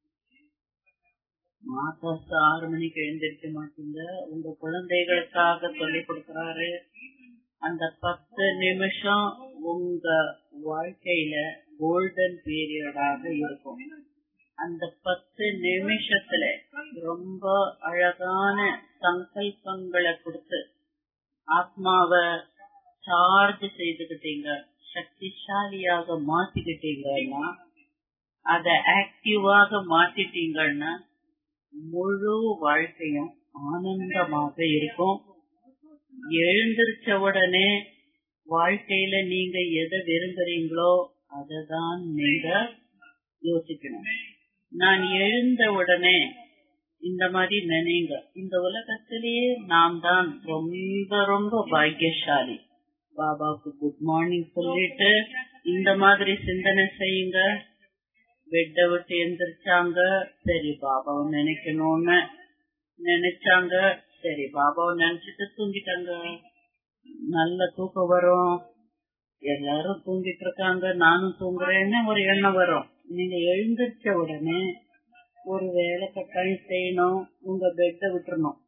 மாதா 6 மணிக்கு எழுந்திருக்க மாட்டீங்க, உங்க குழந்தைகளுக்காக சொல்லி கொடுக்கிறாரு. அந்த 10 நிமிஷம் உங்க வாழ்க்கையில கோல்டன் பீரியடாக இருக்கும். அந்த 10 நிமிஷத்துல ரொம்ப அழகான சங்கல்பங்களை கொடுத்து ஆத்மாவை சார்ஜ் செய்துக்கிட்டீங்க, சக்திசாலியாக மாத்திக்கிட்டீங்கன்னா, அத ஆக்டிவாக மாத்திட்டீங்கன்னா முழு வாழ்க்கையும் ஆனந்தமாக இருக்கும். எழுந்திருச்ச உடனே வாழ்க்கையில நீங்க எதை விரும்புறீங்களோ அததான் நீங்க யோசிக்கணும். நான் எழுந்த உடனே இந்த மாதிரி நினைங்க, இந்த உலகத்திலேயே நாம் தான் ரொம்ப ரொம்ப பாக்கியசாலி. பாபாவுக்கு குட் மார்னிங் சொல்லிட்டு இந்த மாதிரி சிந்தனை செய்யுங்க. பெட்டை விட்டு எந்திரிச்சாங்க, சரி பாபாவை நினைக்கணும்னு நினைச்சாங்க, சரி பாபாவை நினைச்சிட்டு தூங்கிட்டாங்க. நல்ல தூக்கம் வரும். எல்லாரும் தூங்கிட்டு இருக்காங்க, நானும் தூங்குறேன்னு ஒரு எண்ணம் வரும். நீங்க எழுந்திருச்ச உடனே ஒரு வேலை கட்டாயம் செய்யணும். உங்க பெட்டை விட்டுறணும்,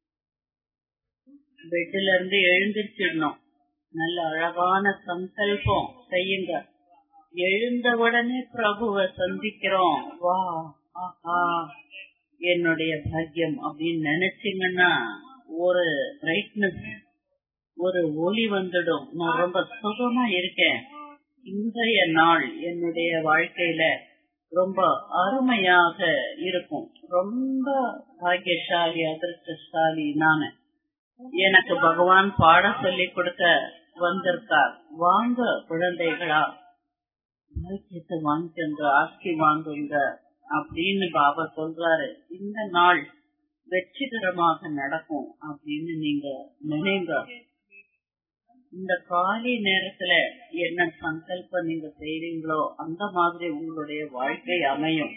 பெட்ல இருந்து எழுந்திருச்சிடணும். நல்ல அழகான சங்கல்பம் செய்யுங்க. எழுந்த உடனே பிரபுவை சந்திக்கிறோம், வா ஆஹா என்னுடைய பாக்கியம் அப்படின்னு நினைச்சீங்கன்னா ஒரு பிரைட்னஸ், ஒரு ஒளி வந்துடும். நான் ரொம்ப சுகமா இருக்கேன், இன்றைய நாள் என்னுடைய வாழ்க்கையில ரொம்ப அருமையாக இருக்கும், ரொம்ப பாக்கியசாலி அதிர்ஷ்டசாலி நானு. எனக்கு பகவான் பாட சொல்லி கொடுக்க வந்திருக்கார். வாங்க குழந்தைகளா, பாக்கியத்தை வாங்கிக்கங்க, ஆஸ்தி வாங்குங்க அப்படின்னு பாபா சொல்றாரு. இந்த நாள் வெற்றிகரமாக நடக்கும் அப்படின்னு நீங்க நினைங்க. இந்த காலை நேரத்துல என்ன சங்கல்பம் நீங்க செய்றீங்களோ அந்த மாதிரி உங்களுடைய வாழ்க்கை அமையும்.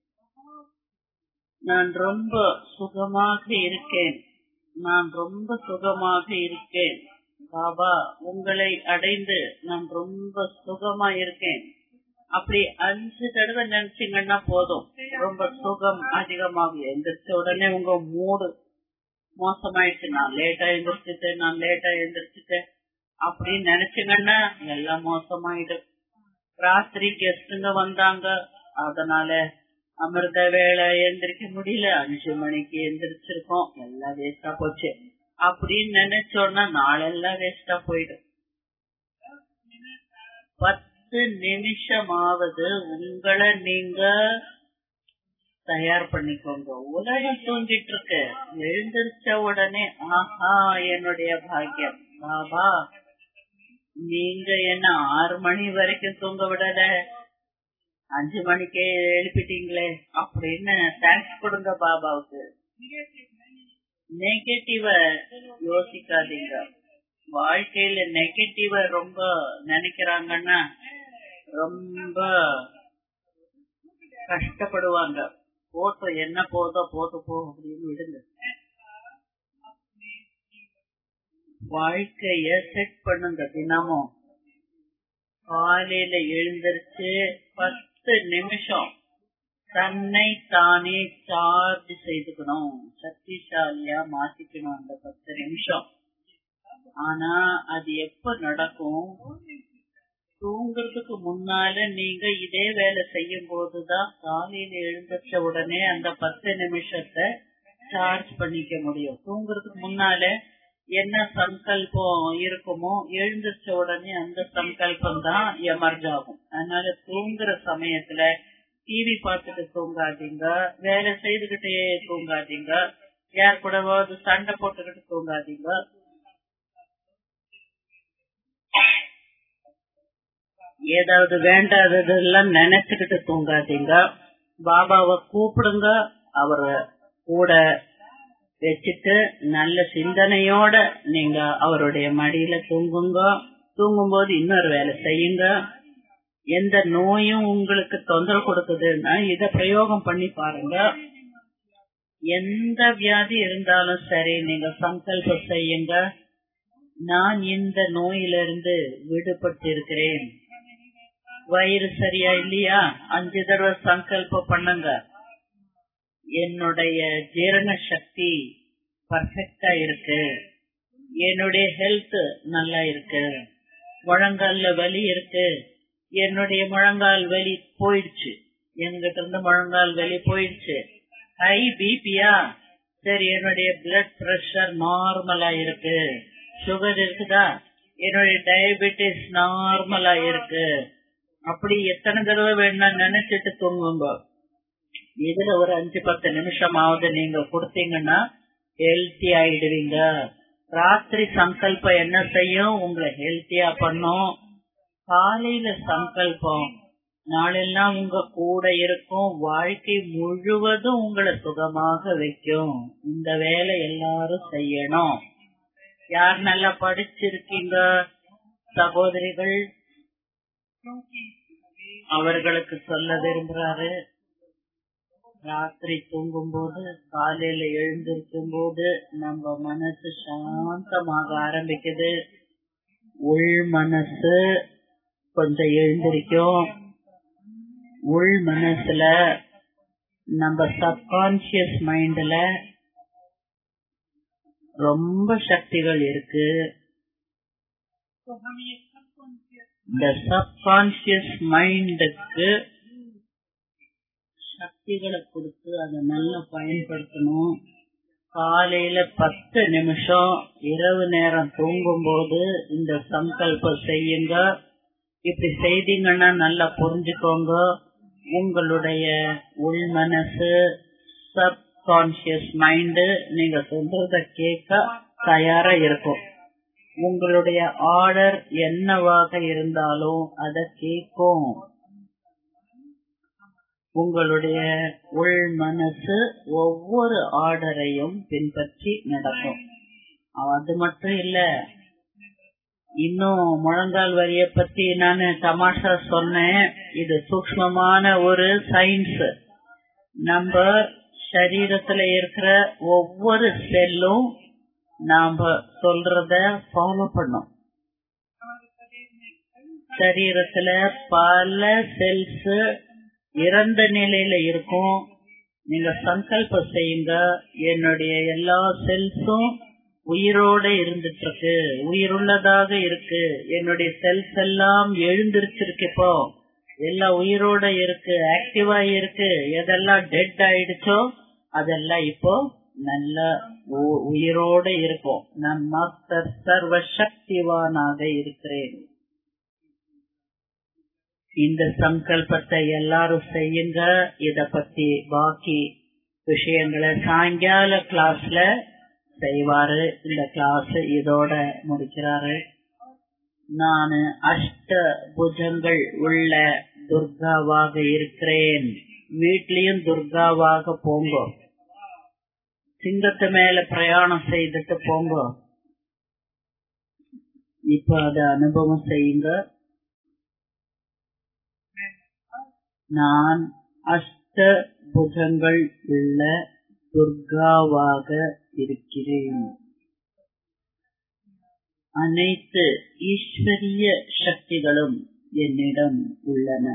நான் ரொம்ப சுகமாக இருக்கேன், நான் ரொம்ப சுகமாக இருக்கேன் பாபா, உங்களை அடைந்து நான் ரொம்ப சுகமா இருக்கேன். அப்படி 5 தடவை நினைச்சீங்கன்னா போதும், ரொம்ப சுகம் அதிகமாகும். எந்திரிச்ச உடனே உங்க மூடு மோசமாயிடுச்சு, நான் லேட்டா எந்திரிச்சிட்டேன் அப்படின்னு நினைச்சீங்கன்னா எல்லாம் மோசமாயிடும். ராத்திரி கெஸ்டுங்க வந்தாங்க, அதனால அமிர்த வேலை எந்திரிக்க முடியல, 5 மணிக்கு எந்திரிச்சிருக்கோம், எல்லாம் வேஸ்டா போச்சு அப்படின்னு நினைச்சோன்னா நாளெல்லாம் வேஸ்டா போயிடும். 10 நிமிஷமாவது உங்களை நீங்க தயார் பண்ணிக்கோங்க. உலகம் தூங்கிட்டு இருக்கு, எழுந்திருச்ச உடனே ஆஹா என்னுடைய பாக்கியம் பாபா, நீங்க என்ன 6 மணி வரைக்கும் தூங்க விடல, 5 மணிக்கே எழுப்பிட்டீங்களே அப்படின்னு தேங்க்ஸ் கொடுங்க பாபாவுக்கு. நெகட்டிவ யோசிக்காதீங்க. வாழ்க்கையில நெகட்டிவ ரொம்ப நினைக்கிறாங்கன்னா ரொம்ப கஷ்டப்படுவாங்க. போட்டு என்ன போதோ போட்டு போ அப்படின்னு விடுங்க. வாழ்க்கைய செட் பண்ணுங்க. தினமும் காலையில எழுந்திருச்சு 10 நிமிஷம் தன்னை தானே சார்ஜ் செய்துக்கணும், சக்திசாலியா மாத்திக்கணும் அந்த 10 நிமிஷம். ஆனா அது எப்ப நடக்கும்? தூங்குறதுக்கு முன்னால நீங்க இதே வேலை செய்யும் போதுதான் காலையில எழுந்திருச்ச உடனே அந்த 10 நிமிஷத்தை சார்ஜ் பண்ணிக்க முடியும். தூங்குறதுக்கு முன்னால என்ன சங்கல்பம் இருக்குமோ எழுந்திருச்ச உடனே அந்த சங்கல்பம் தான் எமர்ஜ் ஆகும். அதனால தூங்குற சமயத்துல டிவி பார்த்துட்டு தூங்காதீங்க, வேலை செய்துகிட்டே தூங்காதீங்க, யார் கூடவாவது சண்டை போட்டுக்கிட்டு தூங்காதீங்க. ஏதாவது வேண்டாததெல்லாம் நினைச்சுக்கிட்டு தூங்காதீங்க. பாபாவை கூப்பிடுங்க, அவரை கூட வச்சுட்டு நல்ல சிந்தனையோட நீங்க அவருடைய மடியில தூங்குங்க. தூங்கும்போது இன்னொரு வேலை செய்யுங்க. எந்த நோயும் உங்களுக்கு தொந்தரவு கொடுக்குதுன்னா இத பிரயோகம் பண்ணி பாருங்க. எந்த வியாதி இருந்தாலும் சரி, நீங்க சங்கல்பம் செய்யுங்க, நான் இந்த நோயிலிருந்து விடுபட்டு இருக்கிறேன். வயிறு சரியா இல்லையா, 5 தடவை சங்கல்பம் பண்ணுங்க, என்னுடைய ஜீரண சக்தி பர்ஃபெக்டா இருக்கு, என்னுடைய ஹெல்த் நல்லா இருக்கு, முழங்கால்ல வலி இருக்கு, என்னுடைய முழங்கால் வலி போயிடுச்சு, என்கிட்ட இருந்து முழங்கால் வலி போயிடுச்சு. ஹை பிபியா, சரி என்னுடைய பிளட் பிரஷர் நார்மலா இருக்கு. சுகர் இருக்குதா, என்னுடைய டயபெட்டிஸ் நார்மலா இருக்கு. அப்படி எத்தனை தடவை வேணா நினைச்சிட்டு தூங்குங்க. இதுல ஒரு 5-10 நிமிஷமாவது நீங்க கொடுத்தீங்கன்னா ஹெல்த்தி ஆயிடுவீங்க. ராத்திரி சங்கல்பம் என்ன செய்யும், உங்களை ஹெல்த்தியா பண்ணும். காலையில சங்கல்பம் நாளெல்லாம் உங்க கூட இருக்கும், வாழ்க்கை முழுவதும் உங்களை சுகமாக வைக்கும். இந்த வேலை எல்லாரும் செய்யணும். யார் நல்லா படிச்சிருக்கீங்க சகோதரிகள், அவர்களுக்கு சொல்ல விரும்புறாரு, ராத்திரி தூங்கும் போது காலையில எழுந்திருக்கும் போது நம்ம மனசு சாந்தமாக ஆரம்பிக்குது. உள் மனசு கொஞ்சம் எழுந்திருக்கும். உள் மனசுல நம்ம சப்கான்சியஸ் மைண்ட்ல ரொம்ப சக்திகள் இருக்கு. இந்த சப்கான்சியஸ் மைண்டுக்கு சக்திகளை கொடுத்து அதை நல்லா பயன்படுத்தணும். காலையில 10 நிமிஷம் இரவு நேரம் தூங்கும் போது இந்த சங்கல்பம் செய்யுங்க. இப்படி செய்தீங்கன்னா நல்லா புரிஞ்சுக்கோங்க, உங்களுடைய உள் மனசு சப்கான்சியஸ் மைண்டு நீங்க சொல்றத கேட்க தயாரா இருக்கும். உங்களுடைய ஆர்டர் என்னவாக இருந்தாலும் அதை கேட்கும். உங்களுடைய உள் மனசு ஒவ்வொரு ஆர்டரையும் பின்பற்றி நடக்கும். அது மட்டும் இல்ல, இன்னும் முழங்கால் வலிய பத்தி நான் தமாஷா சொன்னேன். இது சூக்ஷ்மமான ஒரு சயின்ஸ். நம்ம சரீரத்துல இருக்கிற ஒவ்வொரு செல்லும் நாம சொல்றத ஃபாலோ பண்ணும். சரீரத்துல பல செல்ஸ் இறந்த நிலையில இருக்கும். நீங்க சங்கல்பம் செய்யுங்க, என்னுடைய எல்லா செல்ஸும் உயிரோட இருந்துட்டு இருக்கு, உயிருள்ளதாக இருக்கு, என்னுடைய செல்ஸ் எல்லாம் எழுந்திருச்சிருக்கு, இப்போ எல்லாம் உயிரோட இருக்கு, ஆக்டிவா இருக்கு. எதெல்லாம் டெட் ஆயிடுச்சோ அதெல்லாம் இப்போ நல்ல உயிரோட இருக்கும். நான் மாஸ்டர் சர்வ சக்திவானாக இருக்கிறேன். இந்த சங்கல்பத்தை எல்லாரும் செய்யுங்க. இத பத்தி பாக்கி விஷயங்களை சாயங்கால கிளாஸ்ல செய்வாரு. இந்த கிளாஸ் இதோட முடிக்கிறாரு. நான் அஷ்ட புஜங்கள் உள்ள துர்காவாக இருக்கிறேன். வீட்லயும் துர்காவாக போங்க. சிங்கத்து மேல பிரயாணம் செய்துட்டு போங்க. இப்ப அத அனுபவம் செய்யுங்க. நான் அஷ்டபுஜங்கள் உள்ள துர்காவாக இருக்கிறேன். அனைத்து ஈஸ்வரிய சக்திகளும் என்னிடம் உள்ளன.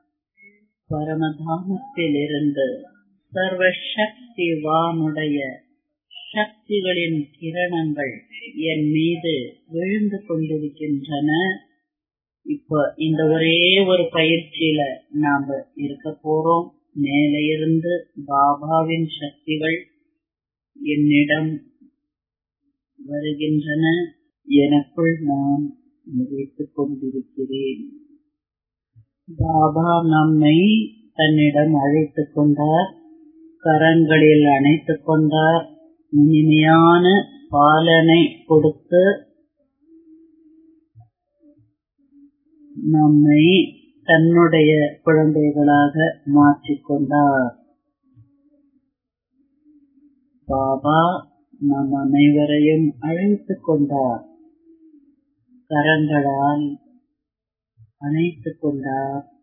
பரமதாமத்திலிருந்து சர்வசக்திவானுடைய சக்திகளின் கிரணங்கள் என் மீது விழுந்து கொண்டிருக்கின்றன. இப்போ இந்த ஒரே ஒரு பயிற்சியில நாம இருக்க போறோம். மேலே இருந்து பாபாவின் சக்திகள் என்னிடம் வருகின்றன. எனக்குள் நான் நிறைத்துக் கொண்டிருக்கிறேன். பாபா நம்மை தன்னிடம் அழைத்துக் கொண்டார், கரங்களில் அணைத்துக் கொண்டார், இனிமையான பாலனை கொடுத்து நம்மை தன்னுடைய குழந்தைகளாக மாற்றிக்கொண்டார். பாபா நம் அனைவரையும் அழைத்துக் கொண்டார், கரங்களால் அணைத்துக் கொண்டார்,